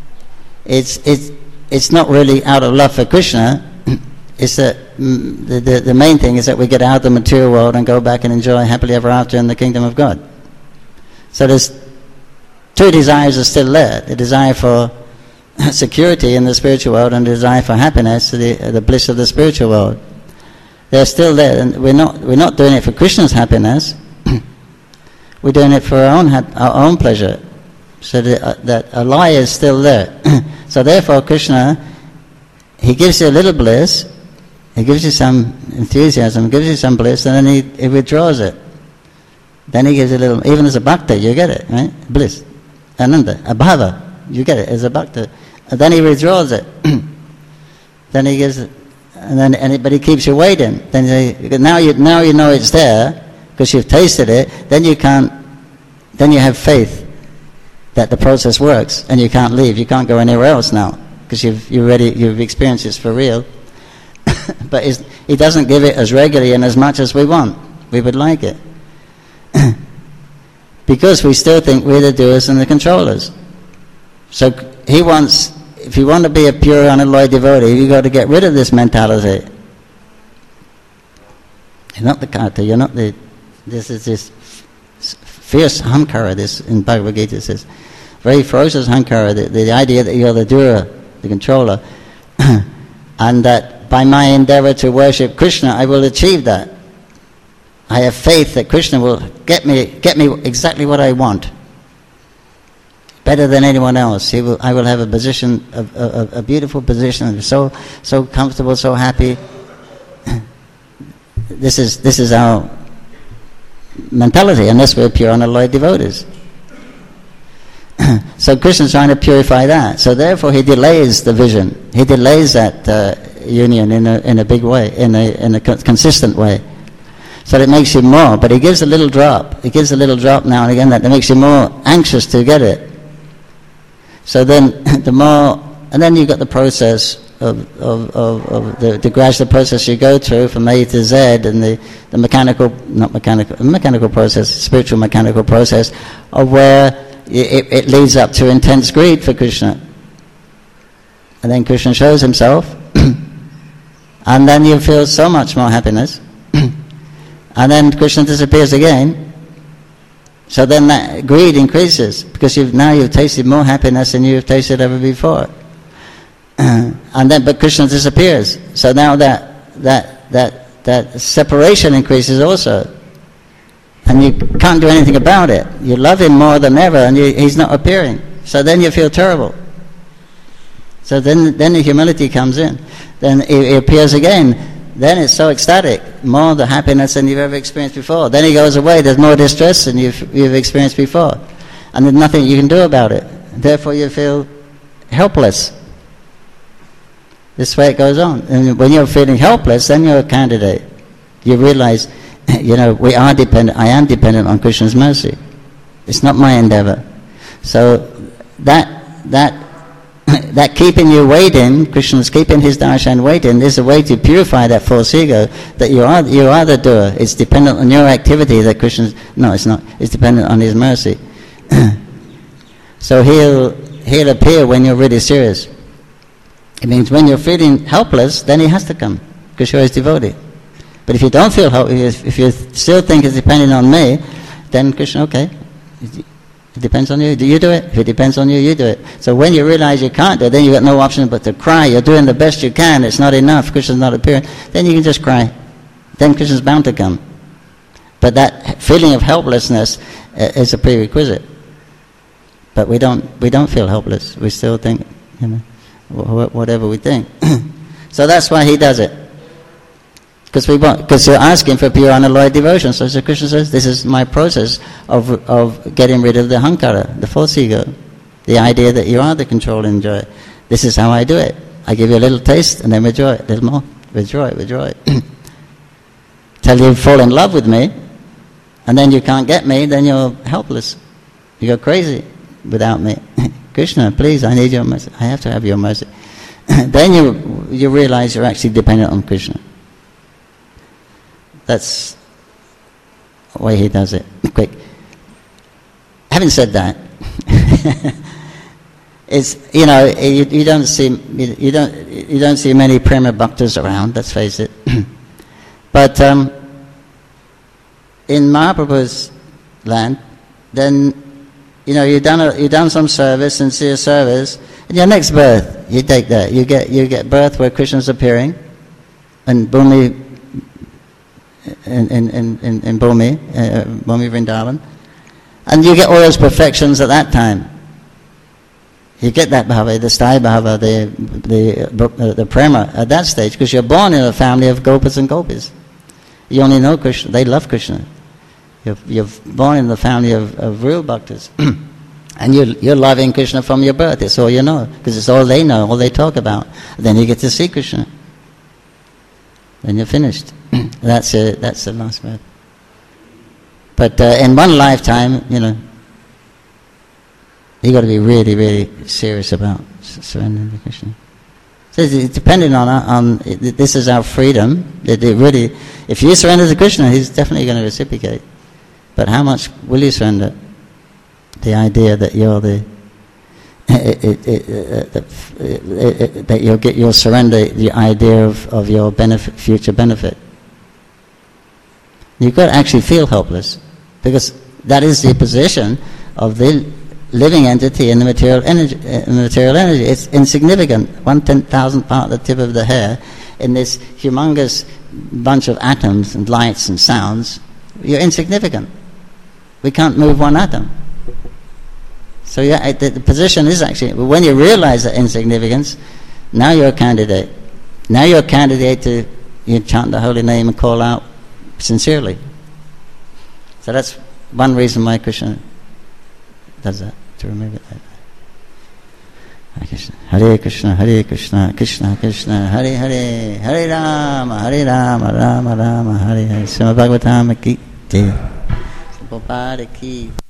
It's not really out of love for Krishna. It's that the main thing is that we get out of the material world and go back and enjoy happily ever after in the kingdom of God. So there's two desires are still there: the desire for security in the spiritual world and the desire for happiness, the bliss of the spiritual world. They're still there, and we're not doing it for Krishna's happiness. We're doing it for our own pleasure. So that a lie is still there. So therefore, Krishna, he gives you a little bliss. He gives you some enthusiasm, gives you some bliss, and then he withdraws it. Then he gives you a little, even as a bhakta, you get it, right? Bliss. Ananda, abhava, you get it as a bhakta. And then he withdraws it. Then he gives it, but he keeps you waiting. Then now you know it's there, because you've tasted it, then you have faith that the process works, and you can't leave. You can't go anywhere else now, because you've experienced this for real. But he doesn't give it as regularly and as much as we want. We would like it. Because we still think we're the doers and the controllers. So he wants, if you want to be a pure, unalloyed devotee, you've got to get rid of this mentality. You're not the kata, this is this fierce hankara, this in Bhagavad Gita it says, very ferocious hankara, the idea that you're the doer, the controller, and that by my endeavor to worship Krishna, I will achieve that. I have faith that Krishna will get me exactly what I want, better than anyone else. I will have a position, a beautiful position, so comfortable, so happy. This is our mentality, unless we're pure unalloyed devotees. So Krishna's trying to purify that. So therefore, he delays the vision. He delays that union in a big way, in a consistent way. So that it makes you more. But he gives a little drop. He gives a little drop now and again that makes you more anxious to get it. So then the more, and then you've got the process of the gradual process you go through from A to Z, and the mechanical process, spiritual mechanical process, of where it leads up to intense greed for Krishna. And then Krishna shows himself, and then you feel so much more happiness, and then Krishna disappears again. So then that greed increases, because you've tasted more happiness than you've tasted ever before. But Krishna disappears. So now that separation increases also. and you can't do anything about it. You love him more than ever, and he's not appearing. So then you feel terrible. So then the humility comes in. Then he appears again. Then it's so ecstatic, more the happiness than you've ever experienced before. Then he goes away. There's more distress than you've experienced before, and there's nothing you can do about it. Therefore, you feel helpless. This way it goes on. And when you're feeling helpless, then you're a candidate. You realize, we are dependent. I am dependent on Krishna's mercy. It's not my endeavor. So that keeping you waiting, Krishna's keeping his darshan waiting, is a way to purify that false ego that you are the doer. It's dependent on your activity that Krishna's... No, it's not. It's dependent on his mercy. So he'll appear when you're really serious. It means when you're feeling helpless, then he has to come, because you're his devotee. But if you don't feel helpless, if you still think it's depending on me, then Krishna, okay, it depends on you. Do you do it? If it depends on you, you do it. So when you realize you can't do it, then you've got no option but to cry. You're doing the best you can. It's not enough. Krishna's not appearing. Then you can just cry. Then Krishna's bound to come. But that feeling of helplessness is a prerequisite. But we don't feel helpless. We still think, whatever we think. So that's why he does it. Because you're asking for pure unalloyed devotion. So Krishna says, this is my process of getting rid of the hankara, the false ego, the idea that you are the control and joy. This is how I do it. I give you a little taste and then withdraw it, a little more, withdraw it. Till you fall in love with me, and then you can't get me, then you're helpless. You go crazy without me. Krishna, please, I need your mercy. I have to have your mercy. Then you realize you're actually dependent on Krishna. That's the way he does it. Quick. Having said that, it's you don't see many prema bhaktas around. Let's face it. But in Mahaprabhu's land, then you've done some service, sincere service. In your next birth, you take that. You get birth where Krishna's appearing, and Bhumi. In Bhumi Vrindavan, and you get all those perfections at that time. You get that bhava, the sthaya bhava, the prema at that stage, because you're born in a family of gopas and gopis. You only know Krishna. They love Krishna. You're born in the family of real bhaktas, and you're loving Krishna from your birth. It's all you know, because it's all they know, all they talk about. And then you get to see Krishna. Then you're finished. That's the last word. But in one lifetime, you got to be really, really serious about surrendering to Krishna. So it's depending on this is our freedom. Really, if you surrender to Krishna, he's definitely going to reciprocate. But how much will you surrender? The idea that you're that you'll surrender the idea of your benefit, future benefit. You've got to actually feel helpless, because that is the position of the living entity in the material energy. It's insignificant, 1/10,000th part of the tip of the hair in this humongous bunch of atoms and lights and sounds. You're insignificant. We can't move one atom. So the position is actually, when you realize that insignificance, now you're a candidate. Now you're a candidate to chant the holy name and call out sincerely. So that's one reason why Krishna does that, to remove it like that. Hare Krishna, Hare Krishna, Krishna Krishna, Hare Hare, Hare Rama, Rama Rama, Hare Hare. Srimad Bhagavatam ki jai. Prabhupada ki